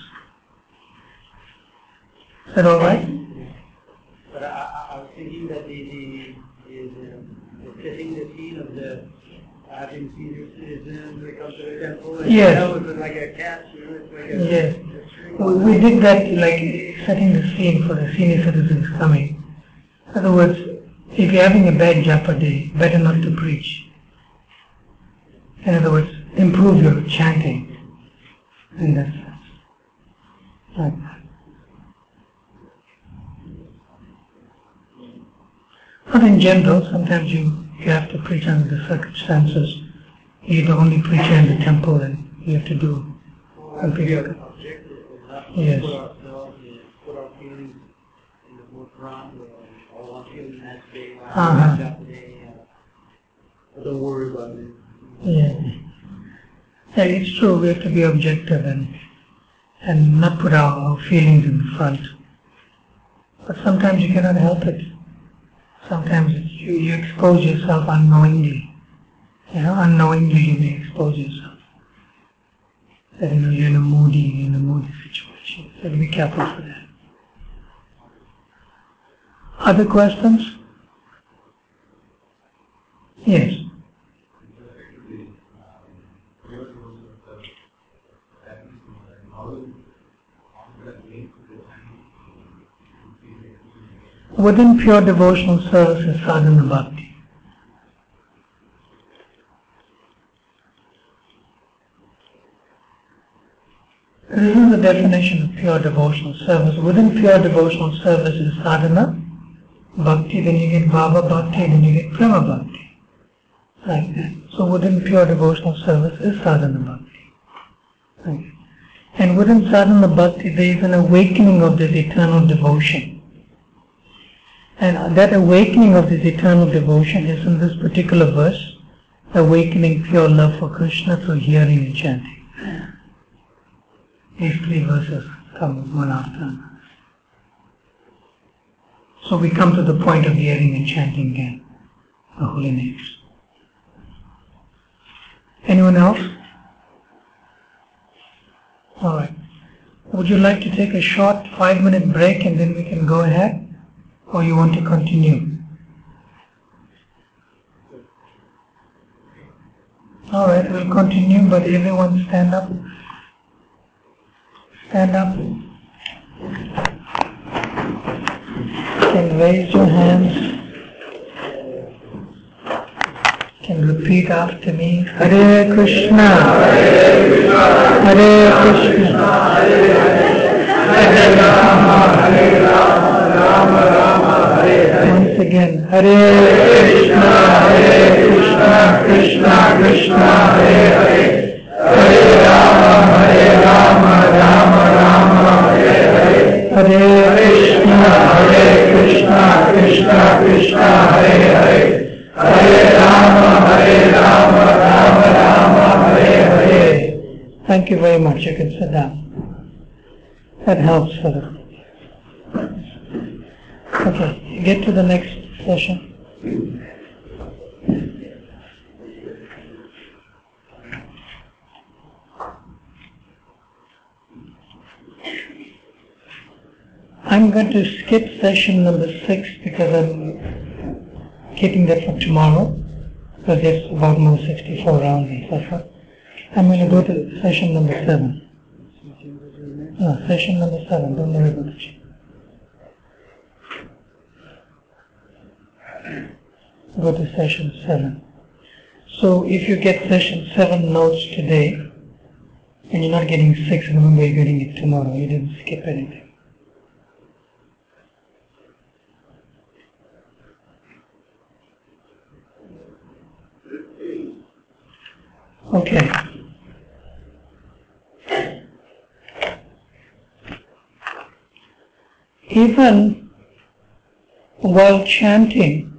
S2: Is that all right?
S4: But I, I, I was thinking that the, the, the, the, the setting the scene of the having senior citizens that come to the temple, and
S2: yes.
S4: That was like a catch, you know, it's like a...
S2: Yes.
S4: A
S2: we, we did that, like setting the scene for the senior citizens coming. In other words, if you're having a bad japa day, better not to preach. In other words, improve your chanting in that sense. Like that. Not in general, sometimes you, you have to preach under the circumstances. You're the only preacher in the temple and you have to do
S4: objective,
S2: yes.
S4: Put ourselves, put our feelings in the forefront, or all our feelings that day,
S2: Uh-huh.
S4: that day, Don't worry about it.
S2: Yeah. Yeah, it's true, we have to be objective and and not put our, our feelings in front. But sometimes you cannot help it. Sometimes it's, you, you expose yourself unknowingly. You know, unknowingly you may expose yourself. That you know you're in a moody, in a moody situation. So be careful for that. Other questions? Yes. Within pure devotional service is sadhana bhakti. This is the definition of pure devotional service. Within pure devotional service is sadhana bhakti, then you get bhava bhakti, then you get prema bhakti. Like that. So within pure devotional service is sadhana bhakti. Like that. And within sadhana bhakti there is an awakening of this eternal devotion. And that awakening of this eternal devotion is in this particular verse, awakening pure love for Krishna through hearing and chanting. These three verses come one after another. So we come to the point of hearing and chanting again, the holy names. Anyone else? Alright. Would you like to take a short five minute break and then we can go ahead? Or you want to continue? Alright, we'll continue, but everyone stand up. Stand up. You can raise your hands. You can repeat after me. Hare Krishna. Hare Krishna. Hare Krishna. Hare Rama. Hare Rama. Rama Rama. Hare Hare. Once again. Hare Krishna. Hare Krishna. Krishna Krishna. Hare Hare. Hare Rama. Hare Rama. Rama Rama. Hare Hare. Hare Krishna. Hare Krishna. Krishna Krishna. Hare Hare. Hare Rama, Hare Rama, Rama Rama, Hare Hare. Thank you very much. You can sit down. That helps for the... Okay, get to the next session. I'm going to skip session number six because I'm keeping that for tomorrow, because there's about more sixty-four rounds and so forth. I'm going to go to session number seven. No, session number seven, don't worry about it. Go to session seven. So if you get session seven notes today, and you're not getting six, remember you're getting it tomorrow. You didn't skip anything. Okay. Even while chanting,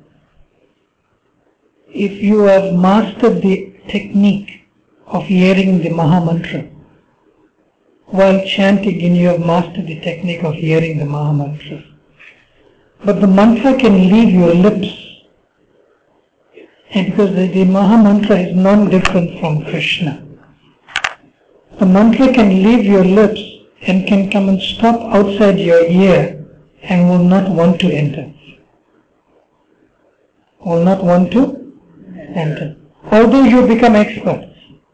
S2: if you have mastered the technique of hearing the Maha Mantra, while chanting and you have mastered the technique of hearing the Maha Mantra, but the mantra can leave your lips. And because the, the Maha Mantra is non-different from Krishna. The mantra can leave your lips and can come and stop outside your ear and will not want to enter. Will not want to enter. Although you become experts.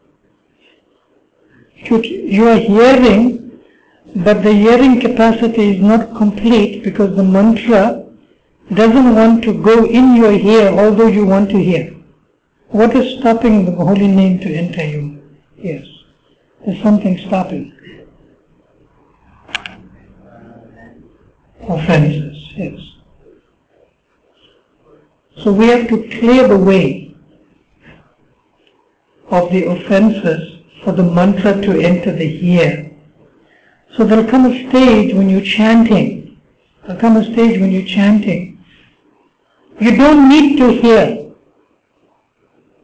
S2: You, you are hearing, but the hearing capacity is not complete because the mantra doesn't want to go in your ear although you want to hear. What is stopping the holy name to enter your ears? There's something stopping. Offenses, yes. So we have to clear the way of the offenses for the mantra to enter the ear. So there'll come a stage when you're chanting. There'll come a stage when you're chanting. You don't need to hear.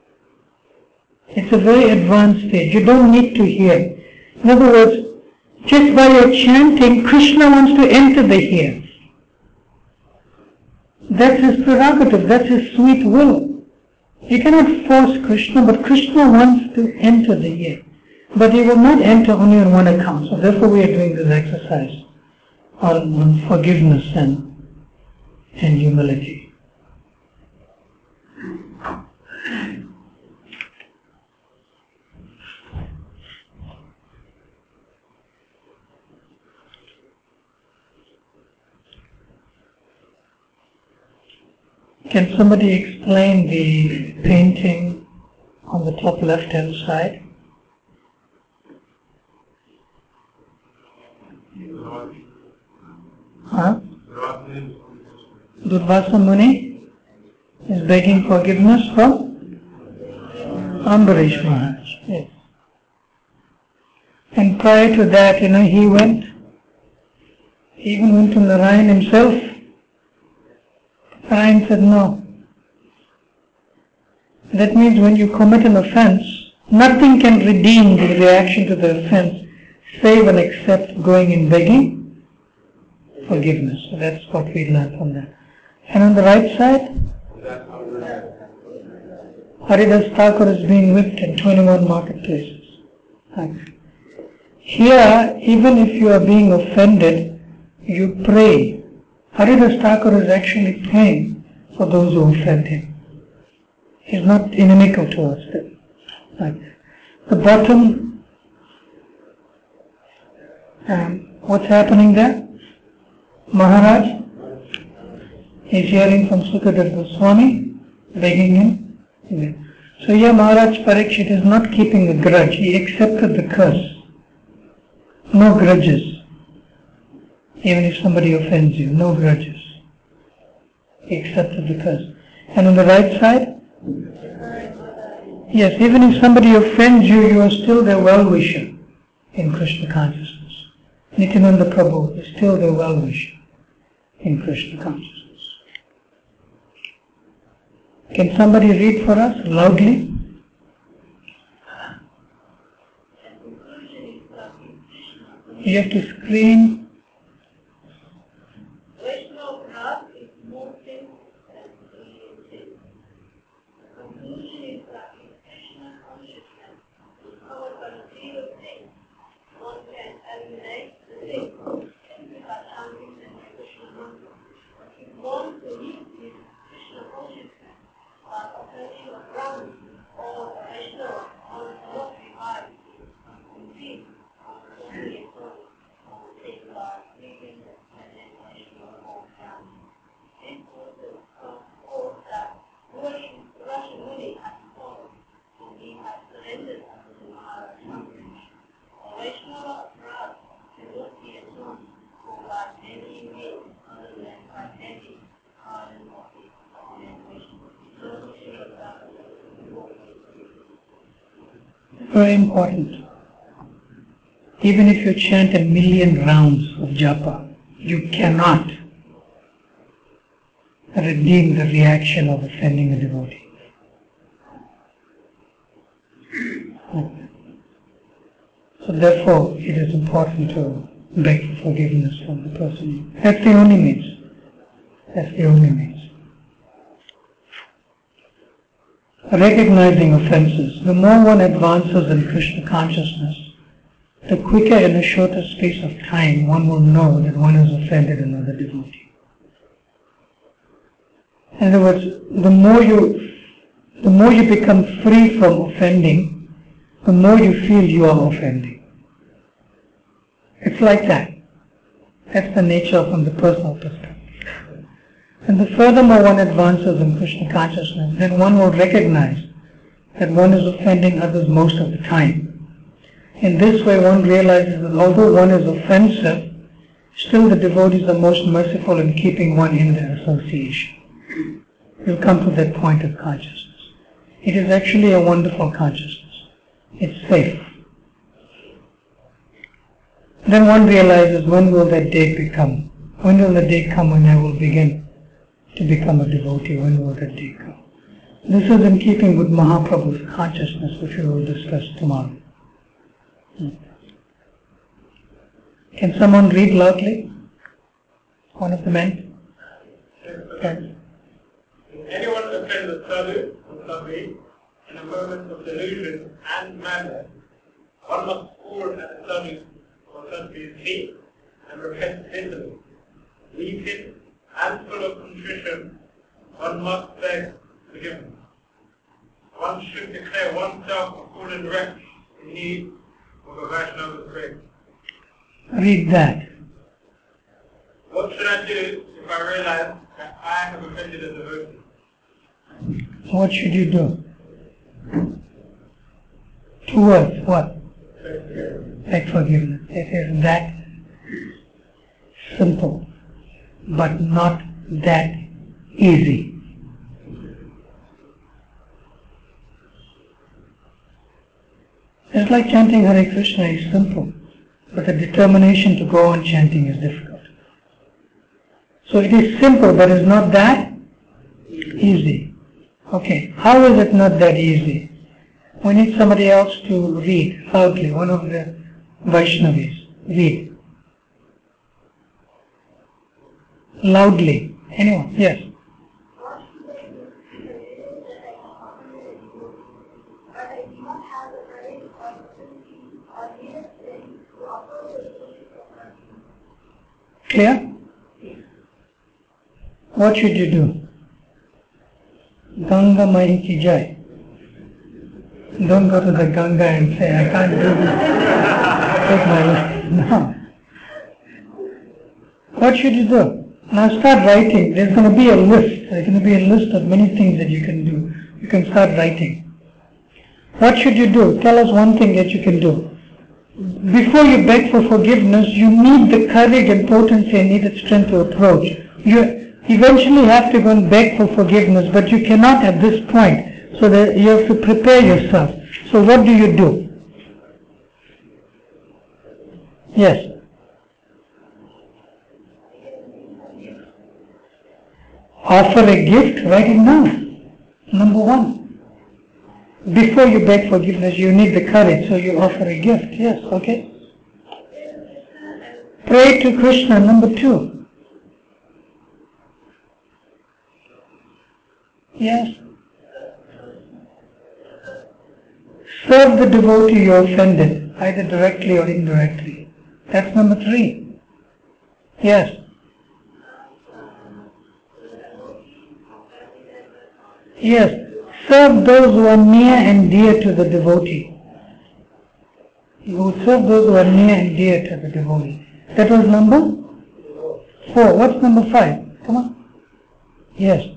S2: It's a very advanced stage. You don't need to hear. In other words, just by your chanting, Krishna wants to enter the here. That's his prerogative. That's his sweet will. You cannot force Krishna, but Krishna wants to enter the here. But he will not enter only on one account. So therefore we are doing this exercise on, on forgiveness and, and humility. Can somebody explain the painting on the top left-hand side? Huh? Durvasa Muni is begging forgiveness from Ambarish Maharaj. Yes. And prior to that, you know, he went, he even went to Narayan himself. Narayan said no. That means when you commit an offense, nothing can redeem the reaction to the offense save and except going and begging forgiveness. So that's what we learned from that. And on the right side, Haridas Thakur is being whipped in twenty-one marketplaces. Here, even if you are being offended, you pray. Haridas Thakur is actually praying for those who offend him. He's not inimical towards them. Like the bottom, um, what's happening there? Maharaj is hearing from Sukadeva Goswami, begging him. Amen. So here Maharaj Parikshit is not keeping a grudge. He accepted the curse. No grudges. Even if somebody offends you, no grudges. He accepted the curse. And on the right side? Yes, even if somebody offends you, you are still their well-wisher in Krishna consciousness. Nityananda Prabhu is still their well-wisher in Krishna consciousness. Can somebody read for us loudly? You have to scream. Very important. Even if you chant a million rounds of japa, you cannot redeem the reaction of offending a devotee. So therefore, it is important to beg for forgiveness from the person. That's the only means. That's the only means. Recognizing offenses. The more one advances in Krishna consciousness, the quicker in a shorter space of time one will know that one has offended another devotee. In other words, the more you, the more you become free from offending, the more you feel you are offending. It's like that. That's the nature from the personal perspective. And the furthermore one advances in Krishna consciousness, then one will recognize that one is offending others most of the time. In this way one realizes that although one is offensive, still the devotees are most merciful in keeping one in their association. You'll come to that point of consciousness. It is actually a wonderful consciousness. It's safe. Then one realizes, when will that day become? When will the day come when I will begin to become a devotee? When will that day come? This is in keeping with Mahaprabhu's consciousness, which we will discuss tomorrow. Hmm. Can someone read loudly? One of the men? Okay.
S3: Anyone attend the sadhu or sadhu in a moment of delusion and madness, one must fall at the sadhu or sadhu's feet and repent bitterly. Weeping and full of contrition, one must beg forgiveness. One should declare oneself a fallen wretch in need of a Vaishnava's grace.
S2: Read that.
S3: What should I do if I realize that I have offended a devotee?
S2: What should you do? Two words. What? Beg forgiveness. It is that simple, but not that easy. It's like chanting Hare Krishna is simple, but the determination to go on chanting is difficult. So it is simple, but it's not that easy. Okay, how is it not that easy? We need somebody else to read loudly, one of the Vaishnavis. Read. Loudly. Anyone? Yes. Clear? What should you do? Ganga Mahi ki jai. Don't go to the Ganga and say, I can't do this. Take my life. No. What should you do? Now start writing. There's going to be a list. There's going to be a list of many things that you can do. You can start writing. What should you do? Tell us one thing that you can do. Before you beg for forgiveness, you need the courage and potency and needed strength to approach. You eventually have to go and beg for forgiveness, but you cannot at this point. So that you have to prepare yourself. So what do you do? Yes. Offer a gift, write it down. Number one. Before you beg forgiveness, you need the courage, so you offer a gift. Yes, okay. Pray to Krishna, number two. Yes. Serve the devotee you offended, either directly or indirectly. That's number three. Yes. Yes. Serve those who are near and dear to the devotee. You serve those who are near and dear to the devotee. That was number four. What's number five? Come on. Yes.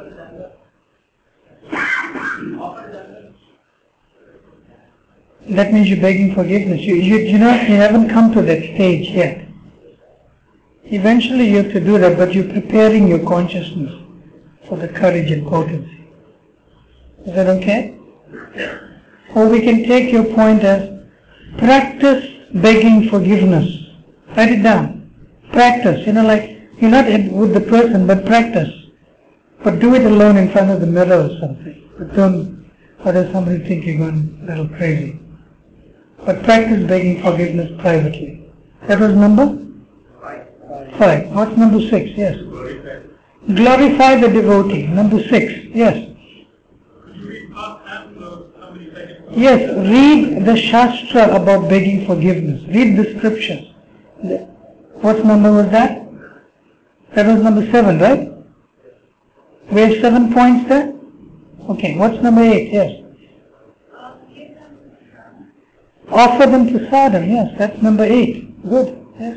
S2: That means you're begging forgiveness. You, you, you know, you haven't come to that stage yet. Eventually you have to do that, but you're preparing your consciousness for the courage and potency. Is that okay? Or we can take your point as practice begging forgiveness. Write it down. Practice. You know, like you're not with the person, but practice. But do it alone in front of the mirror or something. But don't, or does somebody think you're going a little crazy? But practice begging forgiveness privately. That was number five. What's number six? Yes. Glorify the devotee. Number six. Yes. Yes, read the Shastra about begging forgiveness. Read the scriptures. What number was that? That was number seven, right? We have seven points there? Okay, what's number eight? Yes. Offer them to sadhana. Yes, that's number eight. Good. Yes.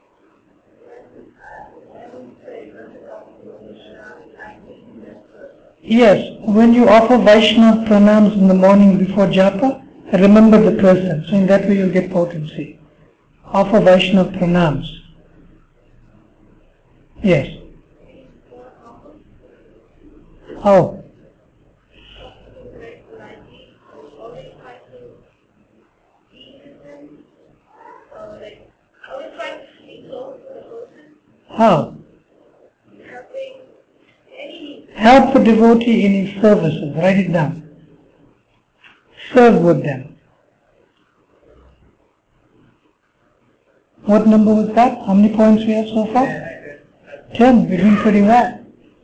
S2: Yes, when you offer Vaishnava pranams in the morning before japa, remember the person. So in that way you'll get potency. Offer Vaishnava pranams. Yes. How? How? help a devotee in his services. Write it down. Serve with them. What number was that? How many points we have so far? Ten. We're doing pretty well.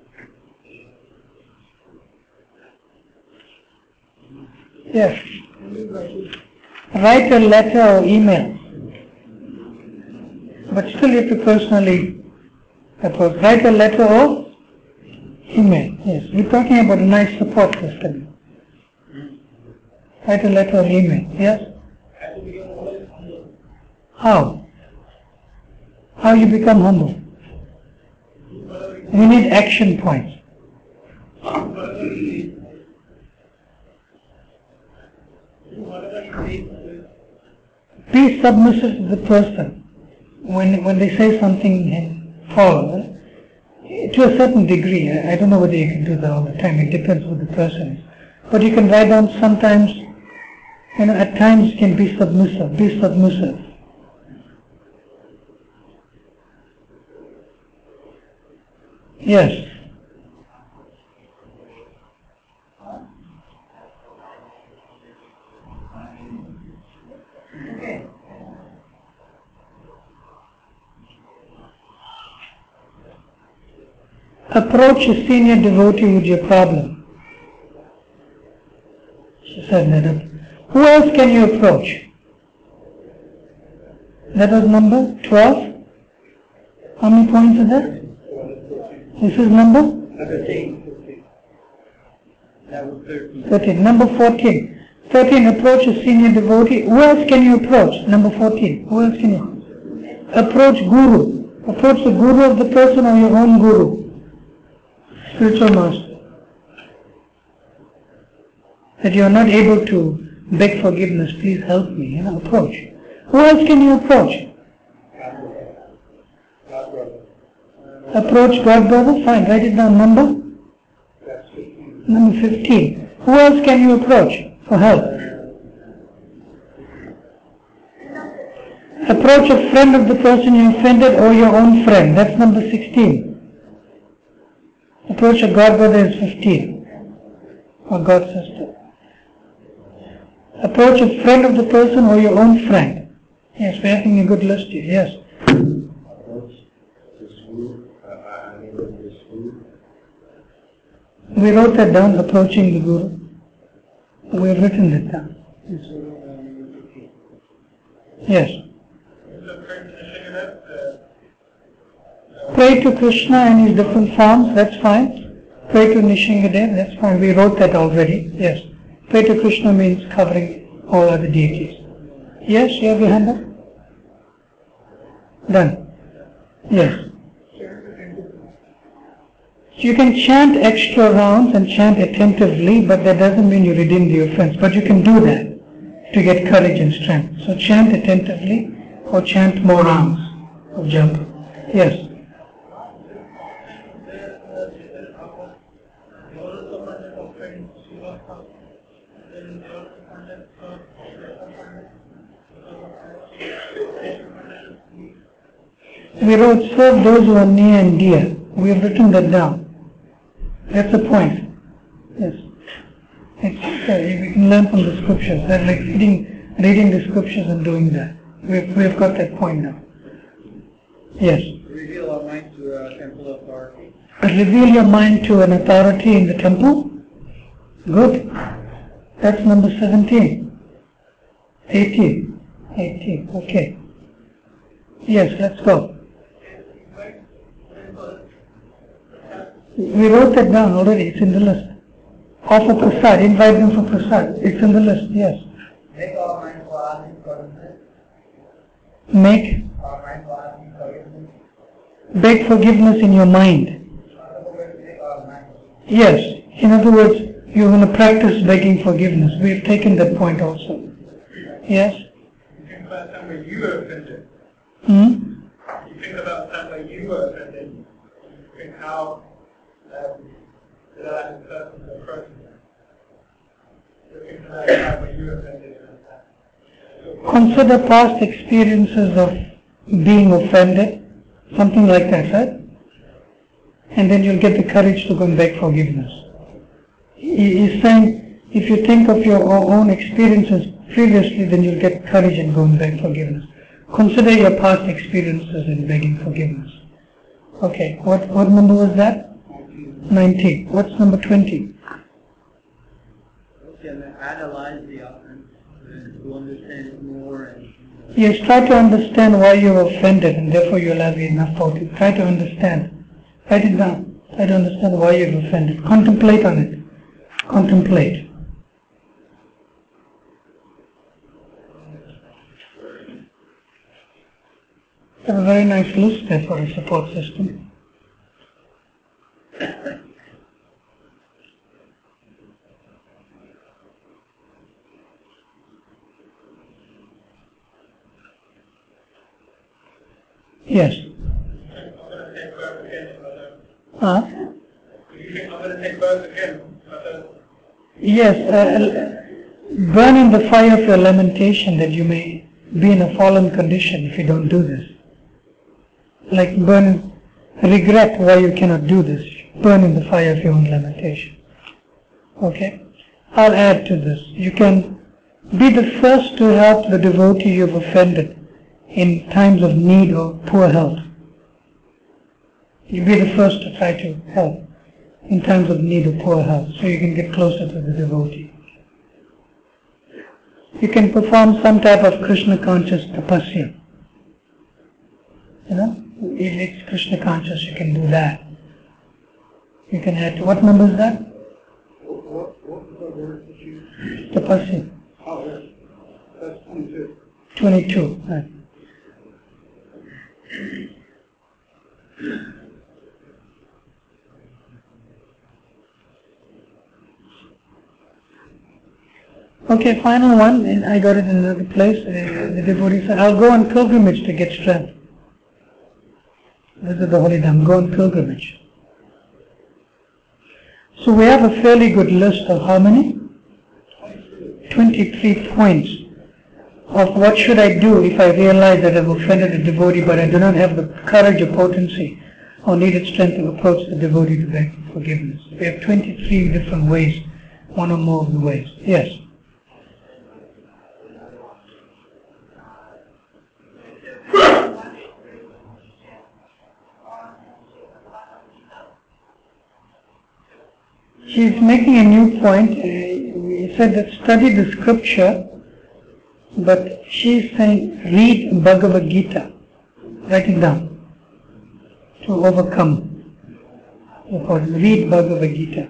S2: Yes. Write a letter or email. But still you have to personally approach. Write a letter or email. Yes. We're talking about a nice support system. Write a letter or email. Yes? How? How you become humble? We need action points. Be submissive to the person. When when they say something and follow, to a certain degree. I don't know whether you can do that all the time. It depends who the person is. But you can write down sometimes, you know, at times you can be submissive. Be submissive. Yes. Approach a senior devotee with your problem. She said that up. Who else can you approach? That was number twelve. How many points are there? This is number?
S4: thirteen. That was thirteen.
S2: thirteen. Number fourteen. thirteen. Approach a senior devotee. Who else can you approach? Number fourteen. Who else can you? Approach Guru. Approach the Guru of the person or your own Guru. Spiritual master. That you are not able to beg forgiveness, please help me, you know, approach. Who else can you approach? Approach God brother, fine, write it down, number? Number fifteen. Who else can you approach for help? Approach a friend of the person you offended or your own friend, that's number sixteen. Approach a God brother is fifteen, or God sister. Approach a friend of the person or your own friend. Yes, we're having a good list here, yes.
S6: Approach the school, uh, I mean the school.
S2: We wrote that down, approaching the Guru. We've written that down. Yes. Pray to Krishna in his different forms, that's fine. Pray to Nishingadev, that's fine. We wrote that already, yes. Pray to Krishna means covering all other deities. Yes, you have your hand up? Done. Yes. You can chant extra rounds and chant attentively, but that doesn't mean you redeem the offense. But you can do that to get courage and strength. So chant attentively or chant more rounds of jump. Yes. We wrote, serve those who are near and dear. We have written that down. That's the point. Yes. It's, uh, we can learn from the scriptures. They're like reading, reading the scriptures and doing that. We've, we've got that point now. Yes.
S4: Reveal our mind to a temple authority.
S2: Reveal your mind to an authority in the temple. Good. That's number seventeen. eighteen. eighteen. Okay. Yes, let's go. We wrote that down already. It's in the list. Offer prasad. Invite them for prasad. It's in the list. Yes.
S4: Make our mind for asking forgiveness.
S2: Make.
S4: Our mind for asking forgiveness.
S2: Beg forgiveness in your mind.
S4: Make our mind.
S2: Yes. In other words, you're going to practice begging forgiveness. We've taken that point also. Yes?
S3: You think about the time when you were offended.
S2: Hmm?
S3: You think about the time when you were offended. You think how um, that person is a person. You think about the time when you were offended.
S2: Consider past experiences of being offended. Something like that, right? and then you'll get the courage to go and beg forgiveness. He is saying, if you think of your own experiences previously, then you'll get courage and go and beg forgiveness. Consider your past experiences in begging forgiveness. Okay, what, what number was that? nineteen. What's number twenty?
S4: Okay, analyze the offense to understand it more. And, uh,
S2: yes, try to understand why you're offended, and therefore you'll have enough fortitude. Try to understand. Write it down. Try to understand why you're offended. Contemplate on it. Contemplate. You have a very nice list there for a support system. Yes. Huh? Yes. Uh, burn in the fire of your lamentation that you may be in a fallen condition if you don't do this. Like burn, regret why you cannot do this. Burn in the fire of your own lamentation. Okay? I'll add to this. You can be the first to help the devotee you've offended in times of need or poor health. You be the first to try to help in times of need or poor health so you can get closer to the devotee. You can perform some type of Krishna conscious tapasya. You know? If it's Krishna conscious, you can do that. You can add, what number is that?
S3: What, what, what was that word that you used?
S2: Tapasya.
S3: Oh, yes. That's twenty-two.
S2: twenty-two. Right. Okay, final one, and I got it in another place. Uh, the devotee said, I'll go on pilgrimage to get strength. Visit the holy Dham, go on pilgrimage. So we have a fairly good list of how many? twenty-three points of what should I do if I realize that I've offended a devotee but I do not have the courage or potency or needed strength to approach the devotee to beg for forgiveness. We have twenty-three different ways, one or more of the ways. Yes? She's making a new point. He said that study the scripture, but she's saying read Bhagavad Gita. Write it down. To overcome. Read Bhagavad Gita.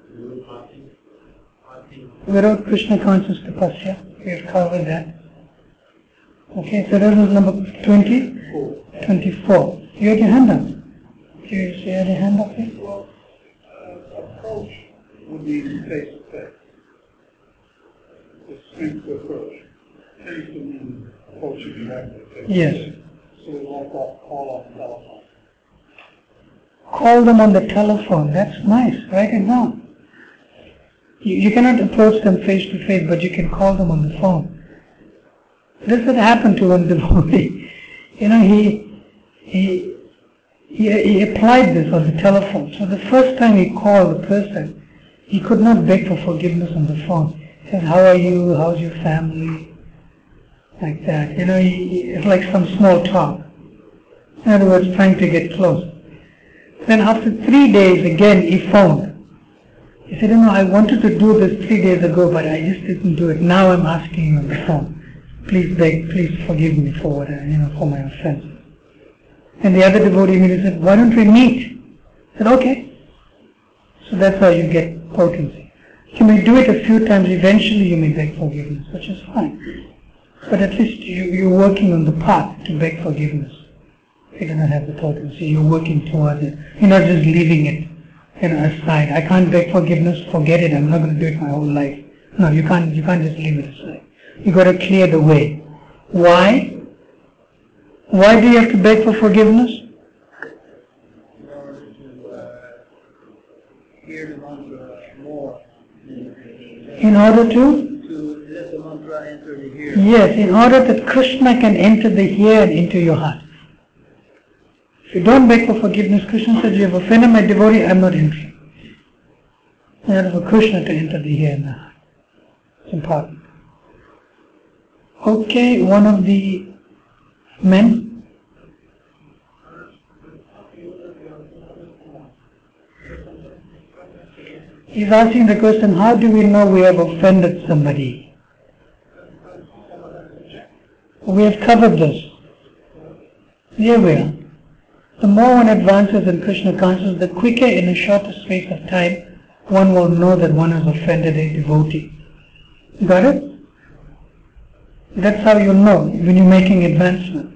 S2: We wrote Krishna conscious tapasya. We have covered that. Okay, so that was number twenty? twenty-four. You had your hand up. Do you see you had your hand up here?
S3: Well, uh, approach would be face to face. The strength to approach. Face to mean approaching directly. Face
S2: Yes.
S3: to face. So we won't call on the telephone.
S2: Call them on the telephone. That's nice. Write it down. You, you cannot approach them face to face, but you can call them on the phone. This had happened to one devotee. You know, he, he, he, he applied this on the telephone. So the first time he called the person, he could not beg for forgiveness on the phone. He said, how are you? How's your family? Like that. You know, he, he, it's like some small talk. In other words, trying to get close. Then after three days, again, he phoned. He said, you know, I wanted to do this three days ago, but I just didn't do it. Now I'm asking you on the phone. Please beg, please forgive me for what I, you know, for my offense. And the other devotee immediately said, why don't we meet? I said, okay. So that's how you get potency. You may do it a few times, eventually you may beg forgiveness, which is fine. But at least you, you're working on the path to beg forgiveness. You do not have the potency, you're working towards it. You're not just leaving it, you know, aside. I can't beg forgiveness, forget it, I'm not going to do it my whole life. No, you can't, you can't just leave it aside. You've got to clear the way. Why? Why do you have to beg for forgiveness?
S4: In order to uh, hear the mantra more.
S2: In order to?
S4: To let the mantra enter the hearing.
S2: Yes, in order that Krishna can enter the here and into your heart. If you don't beg for forgiveness, Krishna says, you have offended my devotee, I am not entering. You have for Krishna to enter the here and the heart. It's important. Okay, one of the men. He's asking the question, how do we know we have offended somebody? We have covered this. Here we are. The more one advances in Krishna consciousness, the quicker in a shorter space of time, one will know that one has offended a devotee. Got it? That's how you know when you're making advancement.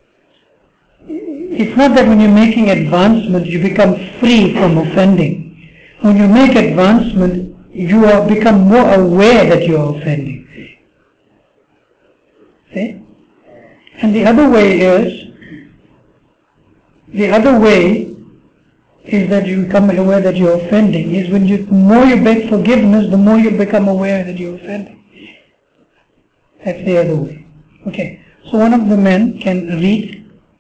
S2: It's not that when you're making advancement, you become free from offending. When you make advancement, you are become more aware that you are offending. See? And the other way is, the other way is that you become aware that you're offending, is when you, the more you beg forgiveness, the more you become aware that you're offending. That's the other way. Okay, so one of the men can read.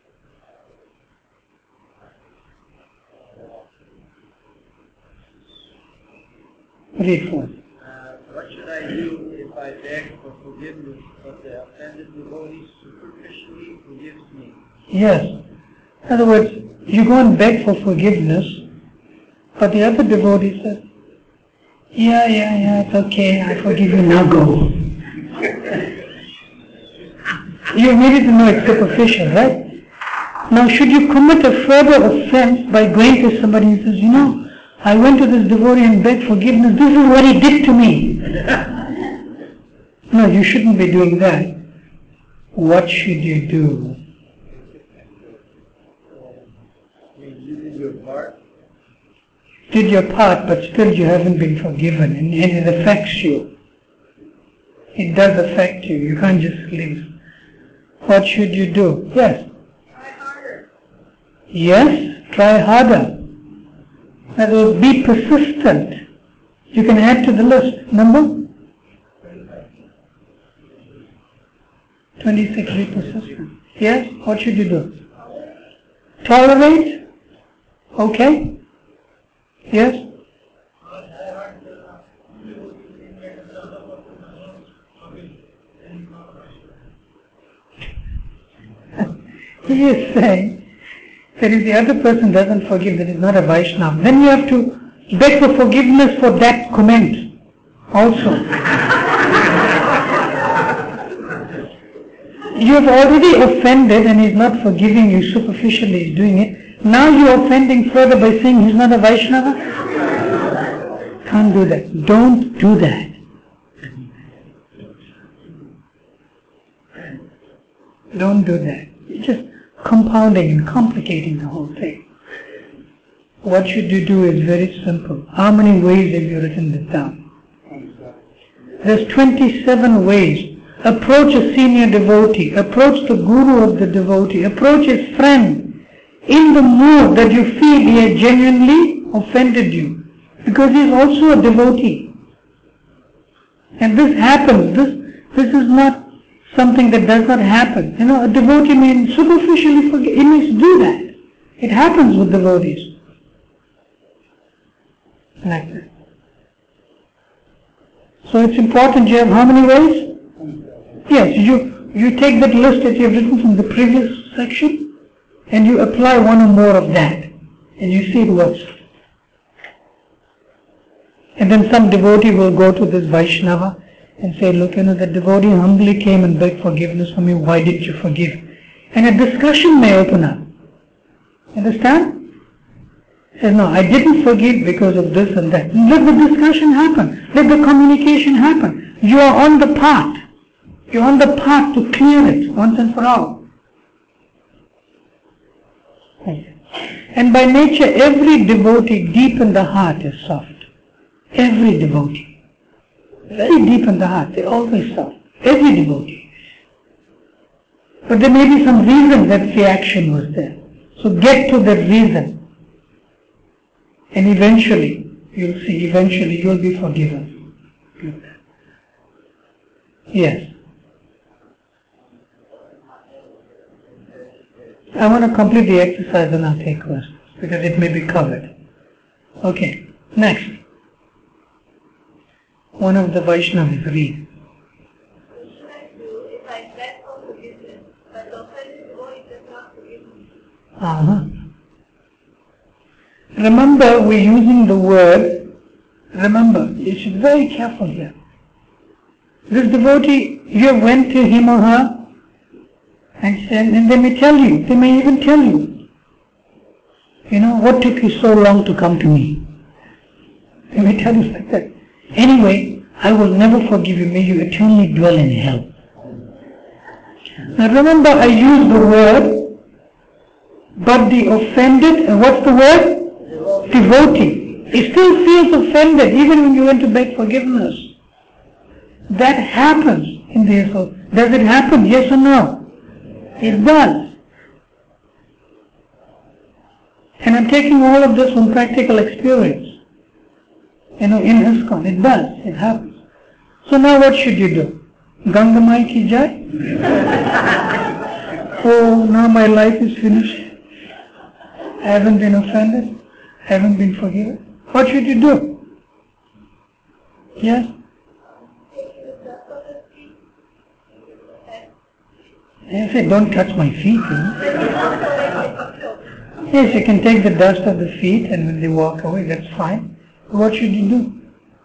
S2: Read for us.
S4: Uh, what should I do if I beg for forgiveness, but the offended devotee superficially forgives me?
S2: Yes. In other words, you go and beg for forgiveness, but the other devotee says, yeah, yeah, yeah, it's okay, I forgive you, now go. You needed to know it's superficial, right? Now, should you commit a further offense by going to somebody who says, you know, I went to this devotee and begged forgiveness, this is what he did to me. No, you shouldn't be doing that. What should you do?
S4: You did your part.
S2: Did your part, but still you haven't been forgiven, and, and it affects you. It does affect you. You can't just leave. What should you do? Yes.
S5: Try harder.
S2: Yes, try harder. That is, be persistent. You can add to the list. Number? twenty-six, be persistent. Yes, what should you do? Tolerate? Okay. Yes? He is saying that if the other person doesn't forgive, that is not a Vaishnava. Then you have to beg for forgiveness for that comment also. You have already offended and he's not forgiving you, superficially he's doing it. Now you're offending further by saying he's not a Vaishnava? Can't do that. Don't do that. Don't do that. You're just compounding and complicating the whole thing. What should you do is very simple. How many ways have you written this down? There's twenty-seven ways. Approach a senior devotee. Approach the guru of the devotee. Approach his friend in the mood that you feel he has genuinely offended you. Because he is also a devotee. And this happens. This, this is not something that does not happen. You know, a devotee may superficially forget. He must do that. It happens with devotees. Like that. So it's important. You have how many ways? Yes, you, you take that list that you have written from the previous section and you apply one or more of that and you see it works. And then some devotee will go to this Vaishnava and say, look, you know, the devotee humbly came and begged forgiveness from you, why didn't you forgive? And a discussion may open up. Understand? Says, no, I didn't forgive because of this and that. Let the discussion happen. Let the communication happen. You are on the path. You're on the path to clear it once and for all. And by nature, every devotee deep in the heart is soft. Every devotee. Very deep in the heart, they're always soft. Every devotee. But there may be some reason that the action was there. So get to that reason. And eventually, you'll see, eventually you'll be forgiven. Yes. I want to complete the exercise and I'll take questions because it may be covered. Okay, next. One of the Vaishnavas, read.
S5: What should I do if I beg for forgiveness, but the offended devotee does not forgive me?
S2: Uh-huh. Remember, we're using the word, remember, you should be very careful here. This devotee, you went to him or her, and, said, and they may tell you, they may even tell you, you know, what took you so long to come to me? They may tell you like that. Anyway, I will never forgive you, may you eternally dwell in hell. Now remember, I used the word, but the offended, and what's the word? Devotee. He still feels offended even when you went to beg forgiveness. That happens in the soul. Does it happen? Yes or no? It does. And I'm taking all of this from practical experience. You know, in ISKCON, it does. It happens. So now what should you do? Ganga Mai ki jai? Oh, now my life is finished. I haven't been offended. I haven't been forgiven. What should you do? Yes? I say, don't touch my feet, you know. Yes, you can take the dust of the feet and when they walk away, that's fine. What should you do?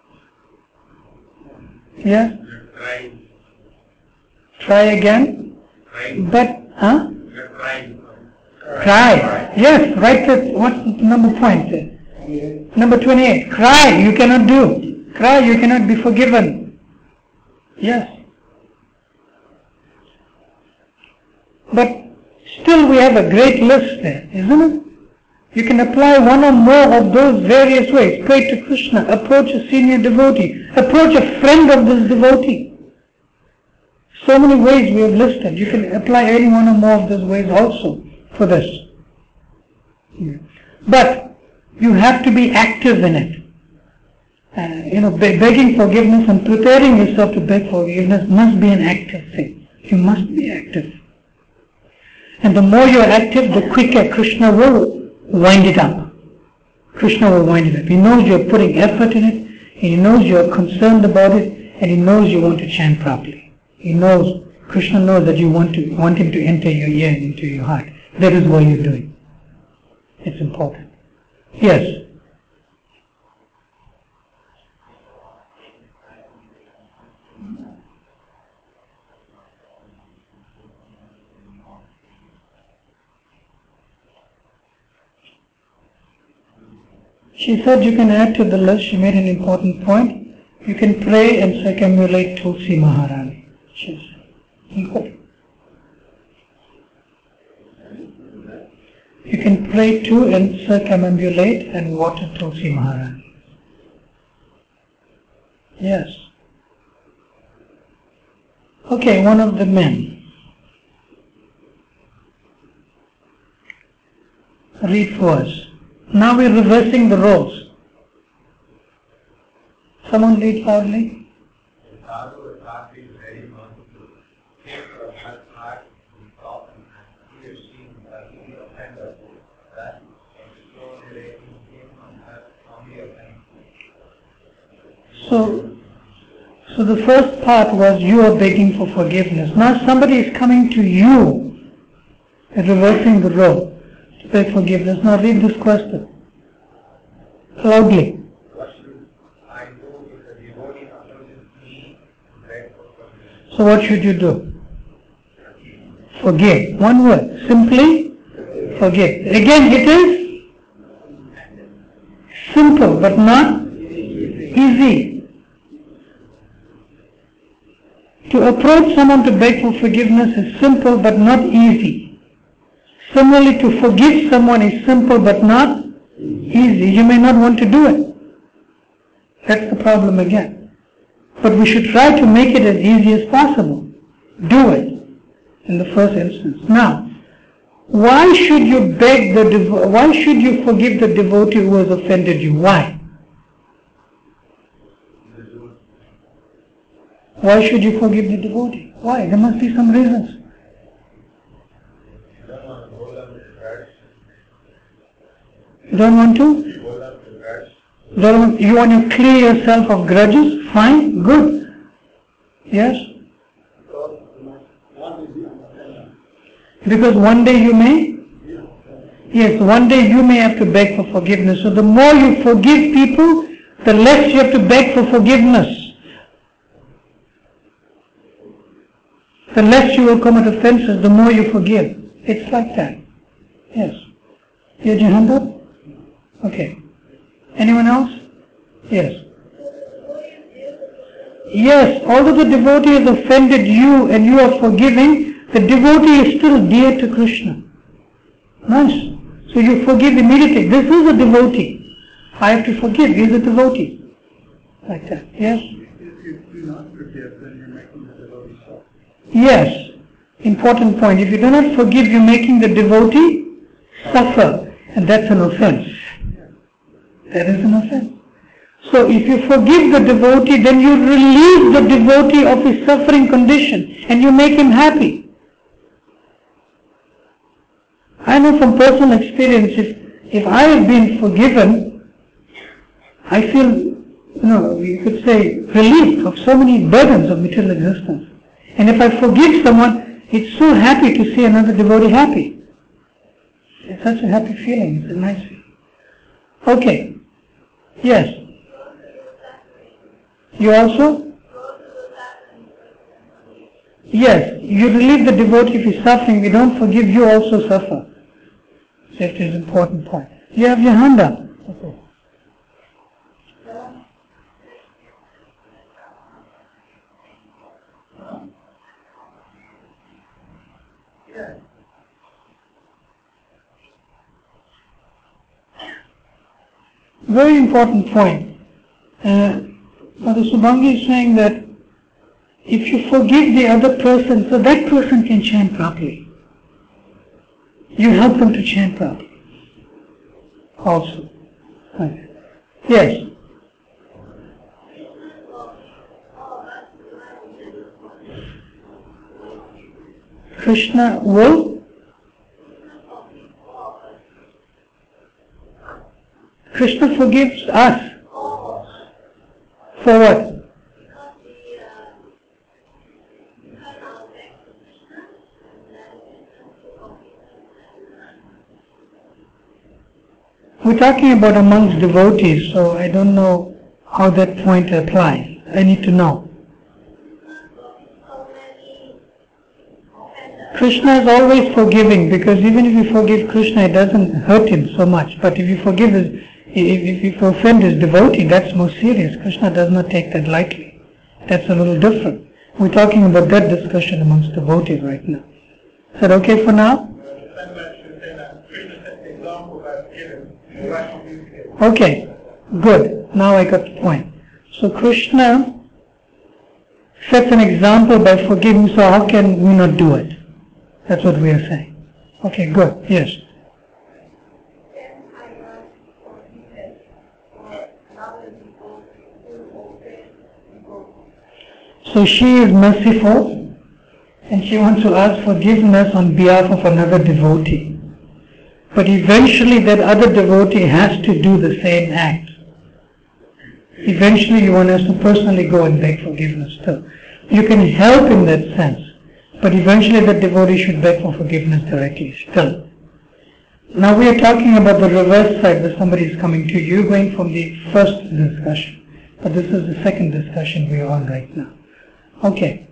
S2: Yeah?
S6: Try.
S2: Try again?
S6: Try.
S2: But, huh?
S6: Try.
S2: Cry. Yes, write the, what's the number point there? Number twenty-eight. Cry, you cannot do. Cry, you cannot be forgiven. Yes. But still we have a great list there, isn't it? You can apply one or more of those various ways. Pray to Krishna, approach a senior devotee, approach a friend of this devotee. So many ways we have listed. You can apply any one or more of those ways also for this. But you have to be active in it. Uh, you know, be- begging forgiveness and preparing yourself to beg forgiveness must be an active thing. You must be active. And the more you are active, the quicker Krishna will wind it up. Krishna will wind it up. He knows you are putting effort in it, and he knows you are concerned about it, and he knows you want to chant properly. He knows, Krishna knows that you want to want him to enter your ear and into your heart. That is why you're doing. It's important. Yes. She said you can add to the list. She made an important point. You can pray and circumambulate Tulsi Maharani. She said. Good. You can pray to and circumambulate and water Tulsi Maharani. Yes. Okay, one of the men. Read for us. Now we're reversing the roles. Someone read loudly.
S6: The sadhu is not being very merciful. Think of her heart and soften and he or she that he offended. That extraordinary him on her on the offense.
S2: So, so the first part was you are begging for forgiveness. Now somebody is coming to you, reversing the role. Beg forgiveness. Now read this question loudly.
S6: What should I do if the devotee approaches me to beg for forgiveness?
S2: So what should you do? Forgive. One word. Simply forgive. Again it is simple but not easy. To approach someone to beg for forgiveness is simple but not easy. Similarly, to forgive someone is simple but not easy. You may not want to do it. That's the problem again. But we should try to make it as easy as possible. Do it in the first instance. Now, why should you beg the devo- why should you forgive the devotee who has offended you? Why? Why should you forgive the devotee? Why? There must be some reasons.
S6: You don't want to hold on
S2: You don't want to? You don't want, you want to clear yourself of grudges? Fine, good. Yes? Because one day you may? Yes, one day you may have to beg for forgiveness. So the more you forgive people, the less you have to beg for forgiveness. The less you will commit offenses, the more you forgive. It's like that. Yes. You had your hand up? Okay. Anyone else? Yes. Yes, although the devotee has offended you and you are forgiving, the devotee is still dear to Krishna. Nice. So you forgive immediately. This is a devotee. I have to forgive. He is a devotee. Like that. Yes?
S3: If you do not forgive, then you're making the devotee suffer.
S2: Yes. Important point. If you do not forgive, you're making the devotee suffer. And that's an offense. That is an offense. So if you forgive the devotee, then you relieve the devotee of his suffering condition and you make him happy. I know from personal experience, if, if I have been forgiven, I feel, you know, you could say, relieved of so many burdens of material existence. And if I forgive someone, it's so happy to see another devotee happy. It's such a happy feeling. It's a nice feeling. Okay. Yes. You also? Yes. You relieve the devotee if he's suffering. We don't forgive, you also suffer. Safety is an important point. You have your hand up. Okay. Very important point. Uh, Mother Subhangi is saying that if you forgive the other person, so that person can chant properly. You help them to chant properly. Also. Okay. Yes. Krishna will? Krishna forgives us. For what? We're talking about amongst devotees, so I don't know how that point applies. I need to know. Krishna is always forgiving, because even if you forgive Krishna, it doesn't hurt him so much. But if you forgive his, if, if you offend his devotee, that's more serious. Krishna does not take that lightly. That's a little different. We're talking about that discussion amongst devotees right now. Is that okay for now? Okay, good. Now I got the point. So Krishna sets an example by forgiving, so how can we not do it? That's what we are saying. Okay, good. Yes. So she is merciful and she wants to ask forgiveness on behalf of another devotee. But eventually that other devotee has to do the same act. Eventually one has to personally go and beg forgiveness too. You can help in that sense, but eventually the devotee should beg for forgiveness directly still. Now we are talking about the reverse side where somebody is coming to you, going from the first discussion. But this is the second discussion we are on right now. Okay.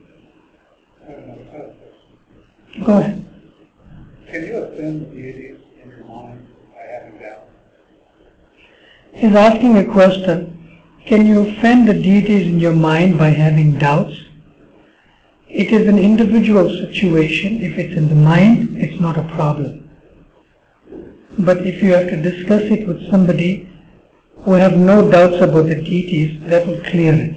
S2: Go ahead.
S3: Can you offend the deities in your mind by having doubts?
S2: He's asking a question. Can you offend the deities in your mind by having doubts? It is an individual situation. If it's in the mind, it's not a problem. But if you have to discuss it with somebody who have no doubts about the deities, that will clear it.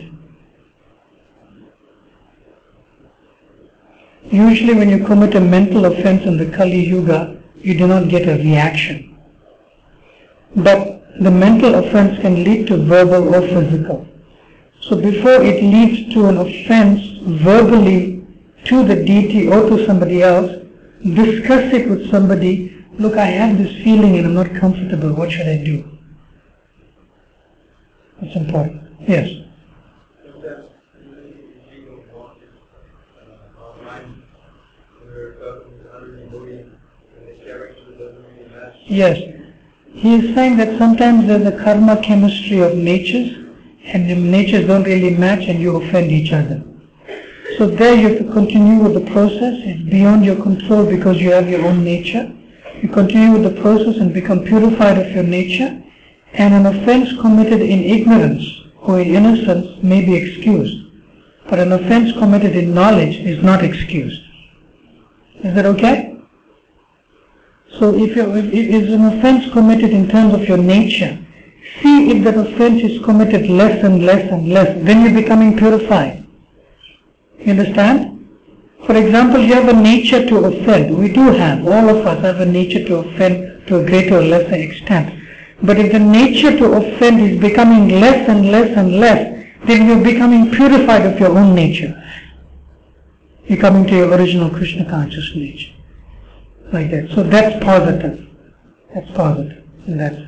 S2: Usually when you commit a mental offense in the Kali Yuga, you do not get a reaction. But the mental offense can lead to verbal or physical. So before it leads to an offense verbally to the deity or to somebody else, discuss it with somebody look, I have this feeling and I'm not comfortable, what should I do? It's important. Yes. Yes. He is saying that sometimes there's a karma chemistry of natures, and the natures don't really match and you offend each other. So there you have to continue with the process. It's beyond your control because you have your own nature. You continue with the process and become purified of your nature, and an offense committed in ignorance or in innocence may be excused. But an offense committed in knowledge is not excused. Is that okay? So if, if it is an offense committed in terms of your nature, see if that offense is committed less and less and less, then you're becoming purified. You understand? For example, you have a nature to offend. We do have, all of us have a nature to offend to a greater or lesser extent. But if the nature to offend is becoming less and less and less, then you're becoming purified of your own nature. You're coming to your original Krishna conscious nature. Like that. So that's positive. That's positive. And that's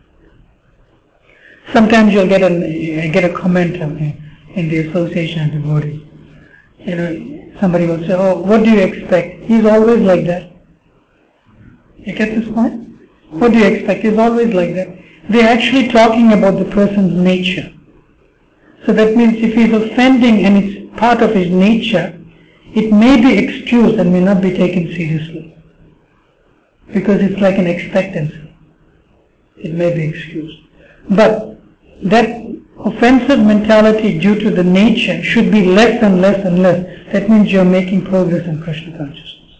S2: sometimes you'll get a get a comment in the association of devotees. You know, somebody will say, "Oh, what do you expect? He's always like that." You get this point? What do you expect? He's always like that. They're actually talking about the person's nature. So that means if he's offending and it's part of his nature, it may be excused and may not be taken seriously. Because it's like an expectancy. It may be excused. But that offensive mentality due to the nature should be less and less and less. That means you're making progress in Krishna consciousness.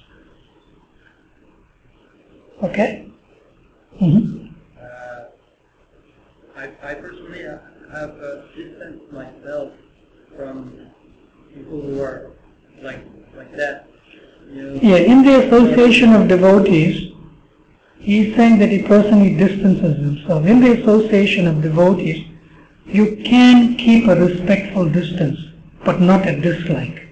S2: Okay? Mm-hmm.
S4: Uh, I, I personally have uh, distanced myself from people who are like like that. You know,
S2: yeah, in the association of devotees, he's saying that he personally distances himself. In the association of devotees, you can keep a respectful distance, but not a dislike.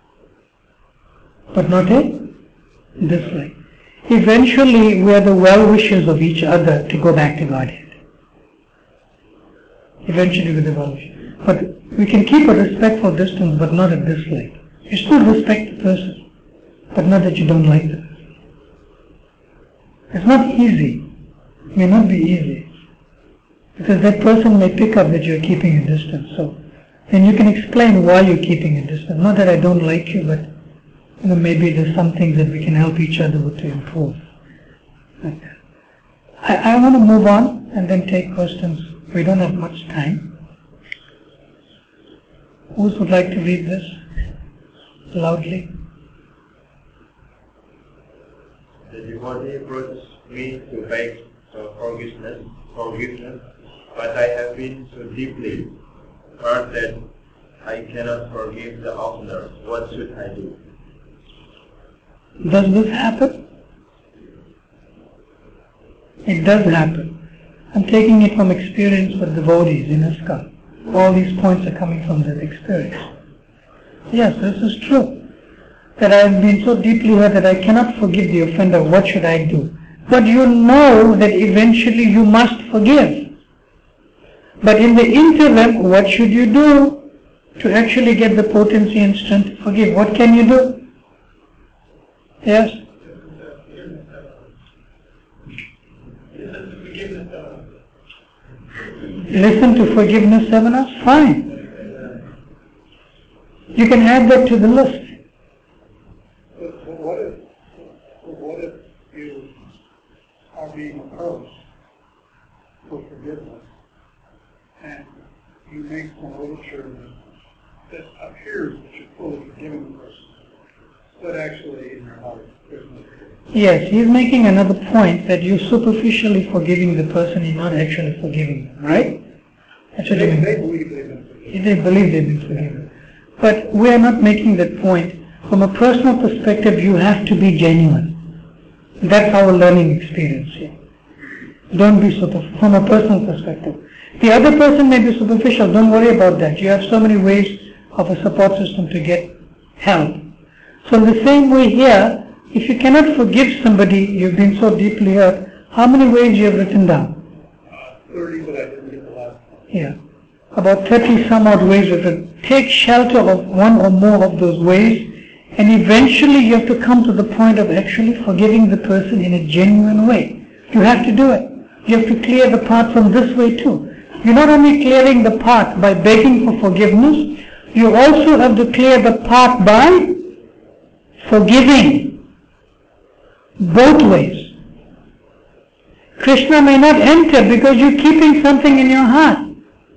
S2: But not a dislike. Eventually, we are the well-wishers of each other to go back to Godhead. Eventually, we're the well-wishers. But we can keep a respectful distance, but not a dislike. You still respect the person, but not that you don't like them. It's not easy. It may not be easy. Because that person may pick up that you're keeping a distance. So then you can explain why you're keeping a distance. Not that I don't like you, but you know, maybe there's some things that we can help each other with to improve. Like that. I, I want to move on and then take questions. We don't have much time. Who would like to read this loudly?
S6: The devotee approaches me to beg for forgiveness, forgiveness, but I have been so deeply hurt that I cannot forgive the offender. What should I do?
S2: Does this happen? It does happen. I'm taking it from experience with devotees in ISKCON. All these points are coming from that experience. Yes, this is true. That I have been so deeply hurt that I cannot forgive the offender. What should I do? But you know that eventually you must forgive. But in the interim, what should you do to actually get the potency and strength to forgive? What can you do? Yes? Listen to forgiveness seminars? Fine. You can add that to the list.
S3: But, but what if, but what if you are being approached for forgiveness and you make some overture that appears that you're fully forgiving the person, but actually in your heart there's no forgiveness?
S2: Yes, he's making another point that you're superficially forgiving the person, you're not actually forgiving them, right? That's what
S3: They,
S2: you mean.
S3: they believe they've been forgiven.
S2: They believe they've been forgiven. But we are not making that point. From a personal perspective, you have to be genuine. That's our learning experience here. Don't be superficial, from a personal perspective. The other person may be superficial, don't worry about that. You have so many ways of a support system to get help. So in the same way here, If you cannot forgive somebody, you've been so deeply hurt, how many ways you have written down?
S3: thirty, but I didn't get the last one.
S2: Yeah. About thirty some odd ways written. Take shelter of one or more of those ways, and eventually you have to come to the point of actually forgiving the person in a genuine way. You have to do it. You have to clear the path from this way too. You're not only clearing the path by begging for forgiveness, you also have to clear the path by forgiving. Both ways. Krishna may not enter because you're keeping something in your heart.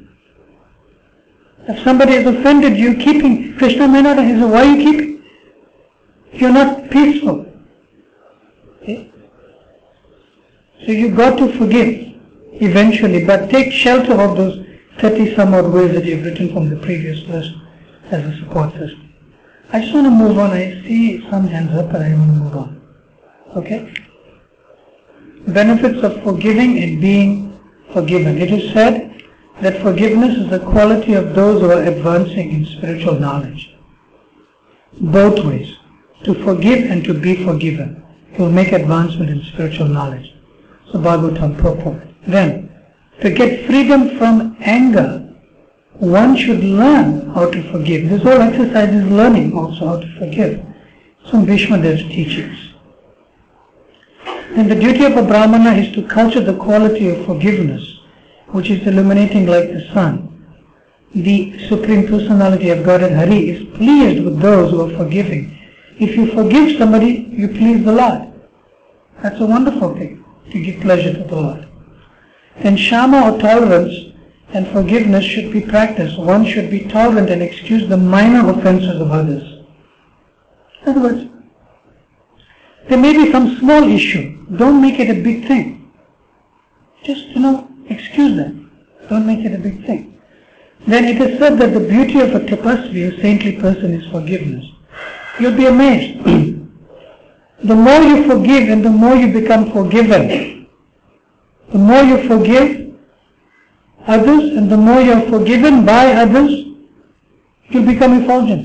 S2: If somebody is offended, you're keeping. Krishna may not enter. Why are you keeping? You're not peaceful. Okay? So you've got to forgive eventually, but take shelter of those thirty some odd ways that you've written from the previous list as a support system. I just want to move on. I see some hands up and I want to move on. Okay? Benefits of forgiving and being forgiven. It is said that forgiveness is the quality of those who are advancing in spiritual knowledge. Both ways. To forgive and to be forgiven. You will make advancement in spiritual knowledge. So Bhagavatam purport. Then, to get freedom from anger, one should learn how to forgive. This whole exercise is learning also how to forgive. Some Bhishma Dev's teachings. Then the duty of a Brahmana is to culture the quality of forgiveness, which is illuminating like the sun. The Supreme Personality of Godhead Hari is pleased with those who are forgiving. If you forgive somebody, you please the Lord. That's a wonderful thing, to give pleasure to the Lord. Then Shama or tolerance and forgiveness should be practiced. One should be tolerant and excuse the minor offenses of others. In other words, there may be some small issue. Don't make it a big thing. Just, you know, excuse them. Don't make it a big thing. Then it is said that the beauty of a tapasvi, a saintly person, is forgiveness. You'll be amazed. The more you forgive and the more you become forgiven. The more you forgive others and the more you are forgiven by others, you'll become effulgent.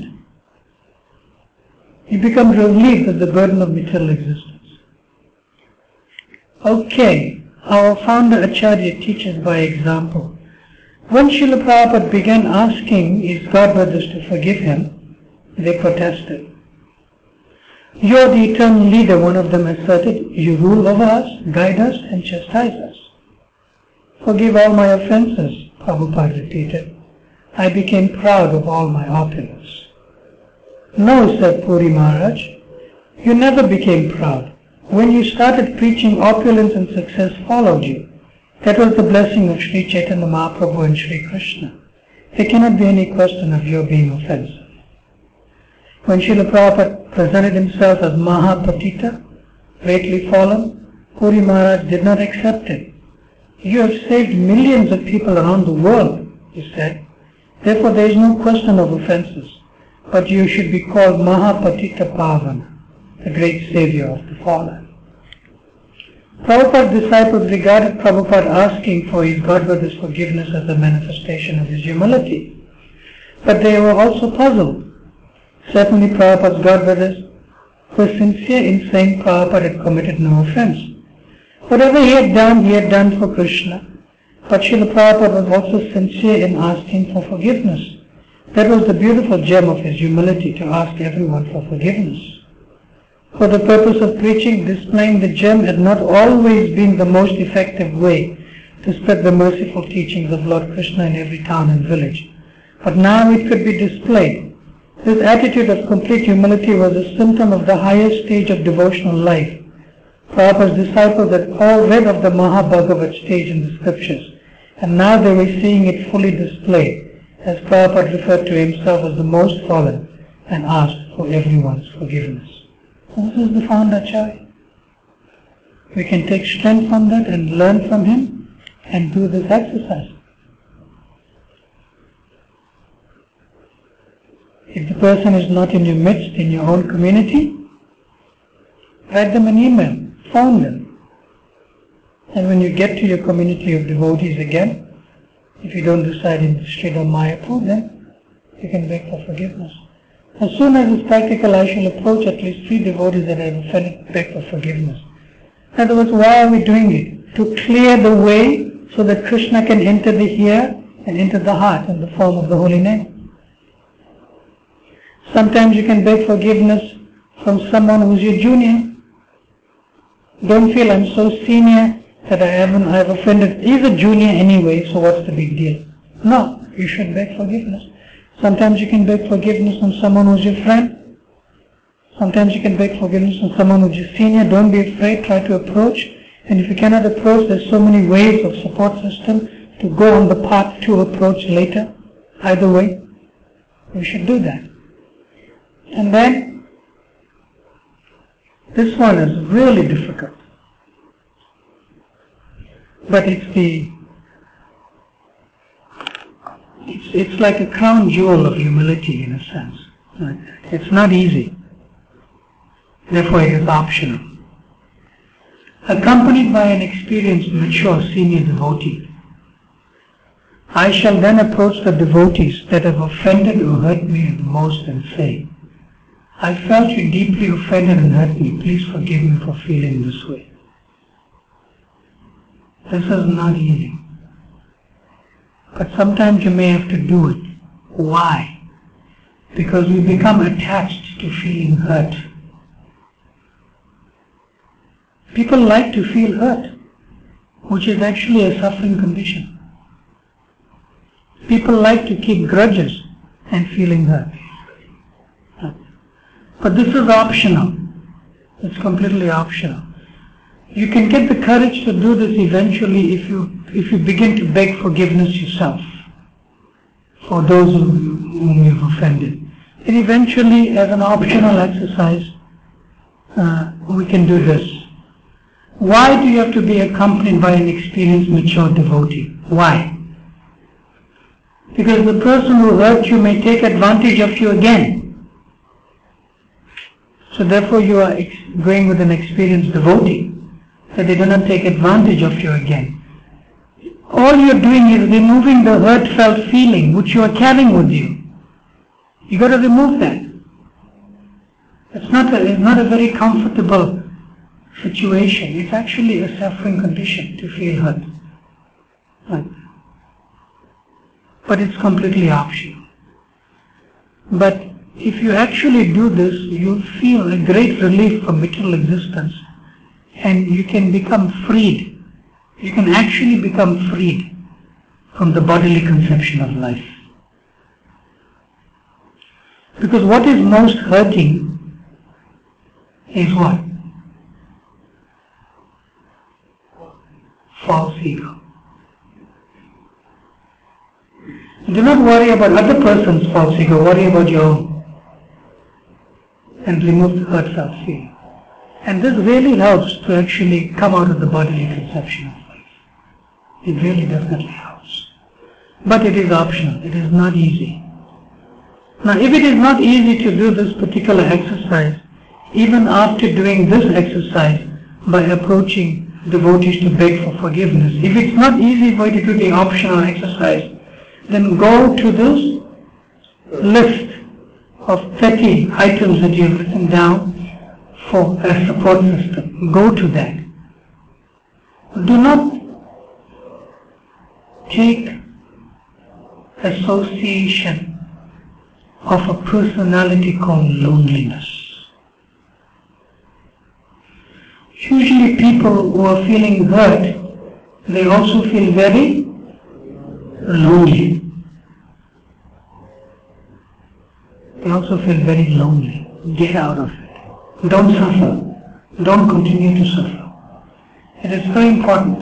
S2: You become relieved of the burden of material existence. Okay, our founder Acharya teaches by example. When Srila Prabhupada began asking his godbrothers to forgive him, they protested. You are the eternal leader, one of them asserted. You rule over us, guide us, and chastise us. Forgive all my offenses, Prabhupada repeated. I became proud of all my opulence. No, said Puri Maharaj, you never became proud. When you started preaching, opulence and success followed you. That was the blessing of Sri Chaitanya Mahaprabhu and Sri Krishna. There cannot be any question of your being offensive. When Srila Prabhupada presented himself as Mahapatita, greatly fallen, Puri Maharaj did not accept it. You have saved millions of people around the world, he said. Therefore there is no question of offenses. But you should be called Mahapatita Pavana, the great savior of the fallen. Prabhupada's disciples regarded Prabhupada asking for his godbrother's forgiveness as a manifestation of his humility. But they were also puzzled. Certainly Prabhupada's godbrothers were sincere in saying Prabhupada had committed no offense. Whatever he had done, he had done for Krishna. But Srila Prabhupada was also sincere in asking for forgiveness. That was the beautiful gem of his humility, to ask everyone for forgiveness. For the purpose of preaching, displaying the gem had not always been the most effective way to spread the merciful teachings of Lord Krishna in every town and village. But now it could be displayed. This attitude of complete humility was a symptom of the highest stage of devotional life. Prabhupada's disciples had all read of the Mahabhagavat stage in the scriptures, and now they were seeing it fully displayed, as Prabhupada referred to himself as the most fallen and asked for everyone's forgiveness. So this is the founder Acharya. We can take strength from that and learn from him and do this exercise. If the person is not in your midst, in your own community, write them an email, phone them. And when you get to your community of devotees again, if you don't reside in the street of Mayapur, then you can beg for forgiveness. As soon as it's practical, I shall approach at least three devotees that I have offended, beg for forgiveness. In other words, why are we doing it? To clear the way so that Krishna can enter the ear and enter the heart in the form of the holy name. Sometimes you can beg forgiveness from someone who's your junior. Don't feel I'm so senior that I haven't, I have offended. He's a junior anyway, so what's the big deal? No, you should beg forgiveness. Sometimes you can beg forgiveness from someone who's your friend. Sometimes you can beg forgiveness from someone who's your senior. Don't be afraid, try to approach. And if you cannot approach, there's so many ways of support system to go on the path to approach later. Either way, we should do that. And then, this one is really difficult. But it's the, it's, it's like a crown jewel of humility in a sense. It's not easy. Therefore it is optional. Accompanied by an experienced, mature, senior devotee, I shall then approach the devotees that have offended or hurt me the most and say, I felt you deeply offended and hurt me. Please forgive me for feeling this way. This is not easy. But sometimes you may have to do it. Why? Because we become attached to feeling hurt. People like to feel hurt, which is actually a suffering condition. People like to keep grudges and feeling hurt. But this is optional. It's completely optional. You can get the courage to do this eventually if you if you begin to beg forgiveness yourself for those whom you've offended. And eventually, as an optional exercise, uh, we can do this. Why do you have to be accompanied by an experienced, mature devotee? Why? Because the person who hurt you may take advantage of you again. So therefore you are ex- going with an experienced devotee, that they do not take advantage of you again. All you are doing is removing the hurt-felt feeling which you are carrying with you. You got to remove that. It's not a, it's not a very comfortable situation. It's actually a suffering condition to feel hurt. Right. But it's completely optional. But if you actually do this, you'll feel a great relief from material existence and you can become freed. You can actually become freed from the bodily conception of life. Because what is most hurting is what? False ego. Do not worry about other person's false ego, worry about your own. And remove the hurt-felt feeling. And this really helps to actually come out of the bodily conception of life. It really definitely helps. But it is optional. It is not easy. Now, if it is not easy to do this particular exercise, even after doing this exercise by approaching devotees to beg for forgiveness, if it's not easy for you to do the optional exercise, then go to this list of thirty items that you have written down for a support system. Go to that. Do not take association of a personality called loneliness. Usually people who are feeling hurt, they also feel very lonely. They also feel very lonely. Get out of it. Don't suffer. Don't continue to suffer. It is very important.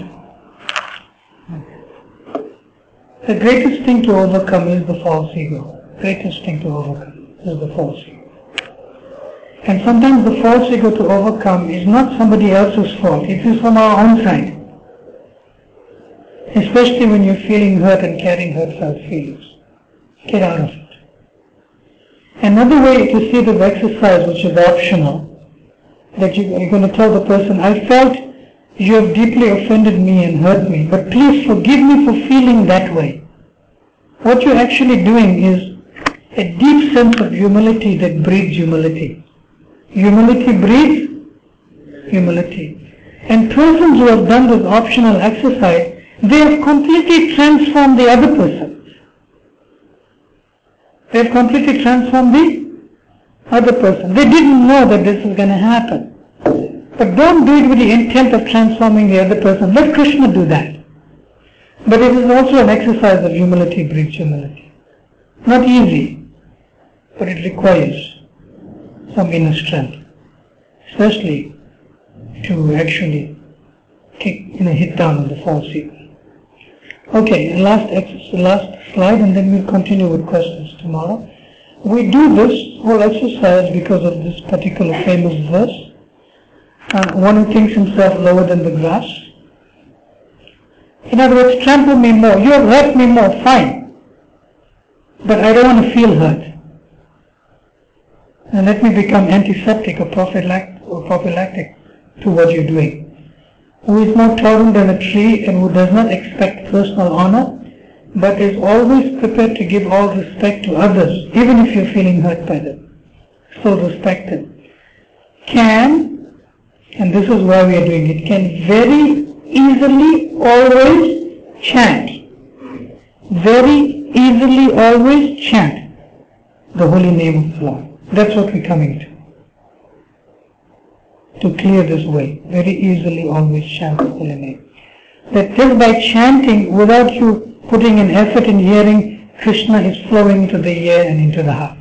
S2: The greatest thing to overcome is the false ego. Greatest thing to overcome is the false ego. And sometimes the false ego to overcome is not somebody else's fault. It is from our own side. Especially when you're feeling hurt and carrying hurt-felt feelings. Get out of it. Another way to see this exercise, which is optional, that you, you're going to tell the person, I felt you have deeply offended me and hurt me, but please forgive me for feeling that way. What you're actually doing is, a deep sense of humility that breeds humility. Humility breeds humility. And persons who have done this optional exercise, they have completely transformed the other person. They have completely transformed the other person. They didn't know that this is going to happen. But don't do it with the intent of transforming the other person. Let Krishna do that. But it is also an exercise of humility breeds humility. Not easy, but it requires some inner strength, especially to actually kick, you know, hit down on the false ego. Okay, last exercise, last slide, and then we'll continue with questions tomorrow. We do this whole exercise because of this particular famous verse. Uh, one who thinks himself lower than the grass. In other words, trample me more. You have hurt me more, fine. But I don't want to feel hurt. And let me become antiseptic or prophylactic, or prophylactic to what you're doing. Who is more tolerant than a tree and who does not expect personal honor, but is always prepared to give all respect to others, even if you're feeling hurt by them. So respect them. Can, and this is why we are doing it, can very easily always chant. Very easily always chant the holy name of the Lord. That's what we're coming to. To clear this way. Very easily always chant the holy name. That just by chanting, without you putting an effort in hearing, Krishna is flowing into the ear and into the heart.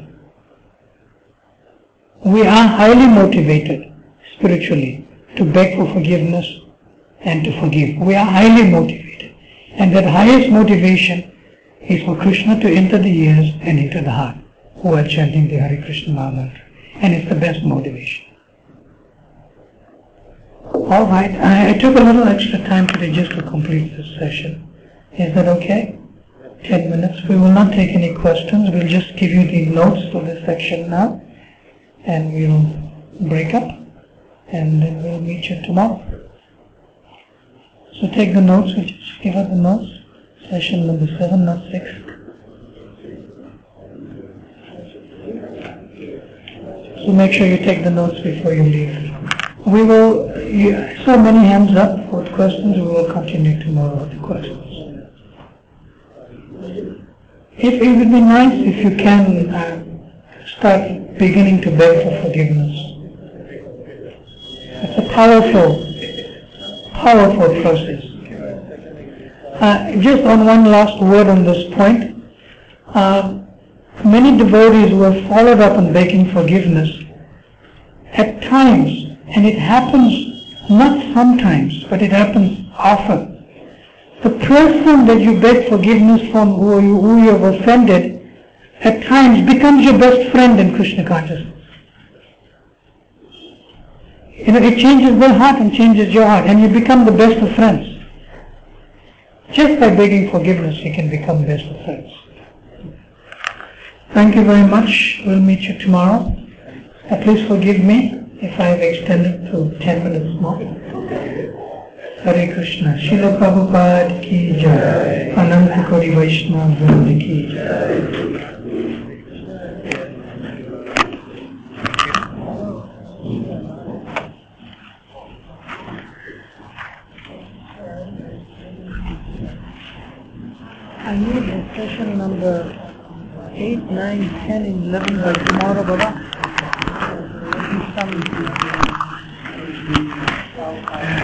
S2: We are highly motivated spiritually to beg for forgiveness and to forgive. We are highly motivated. And that highest motivation is for Krishna to enter the ears and into the heart who are chanting the Hare Krishna Maha Mantra. And it's the best motivation. Alright, I, I took a little extra time today just to complete this session. Is that okay? Ten minutes. We will not take any questions. We'll just give you the notes for this section now. And we'll break up. And then we'll meet you tomorrow. So take the notes. We'll just give out the notes. Session number seven, not six. So make sure you take the notes before you leave. We will, you, so many hands up for questions, we will continue tomorrow with the questions. If it would be nice if you can uh, start beginning to beg for forgiveness. It's a powerful, powerful process. Uh, just on one last word on this point, uh, many devotees who have followed up on begging forgiveness, at times, and it happens not sometimes, but it happens often, the person that you beg forgiveness from, who you, who you have offended, at times becomes your best friend in Krishna consciousness. You know, it changes their heart and changes your heart, and you become the best of friends. Just by begging forgiveness, you can become best of friends. Thank you very much. We'll meet you tomorrow. Uh, please forgive me if I have extended to ten minutes more. Hare Krishna. Srila Prabhupada ki jai. Ananta Koti Vaishnava Vrinda ki jai. I need a session number eight, nine, ten, eleven by tomorrow, Baba. Some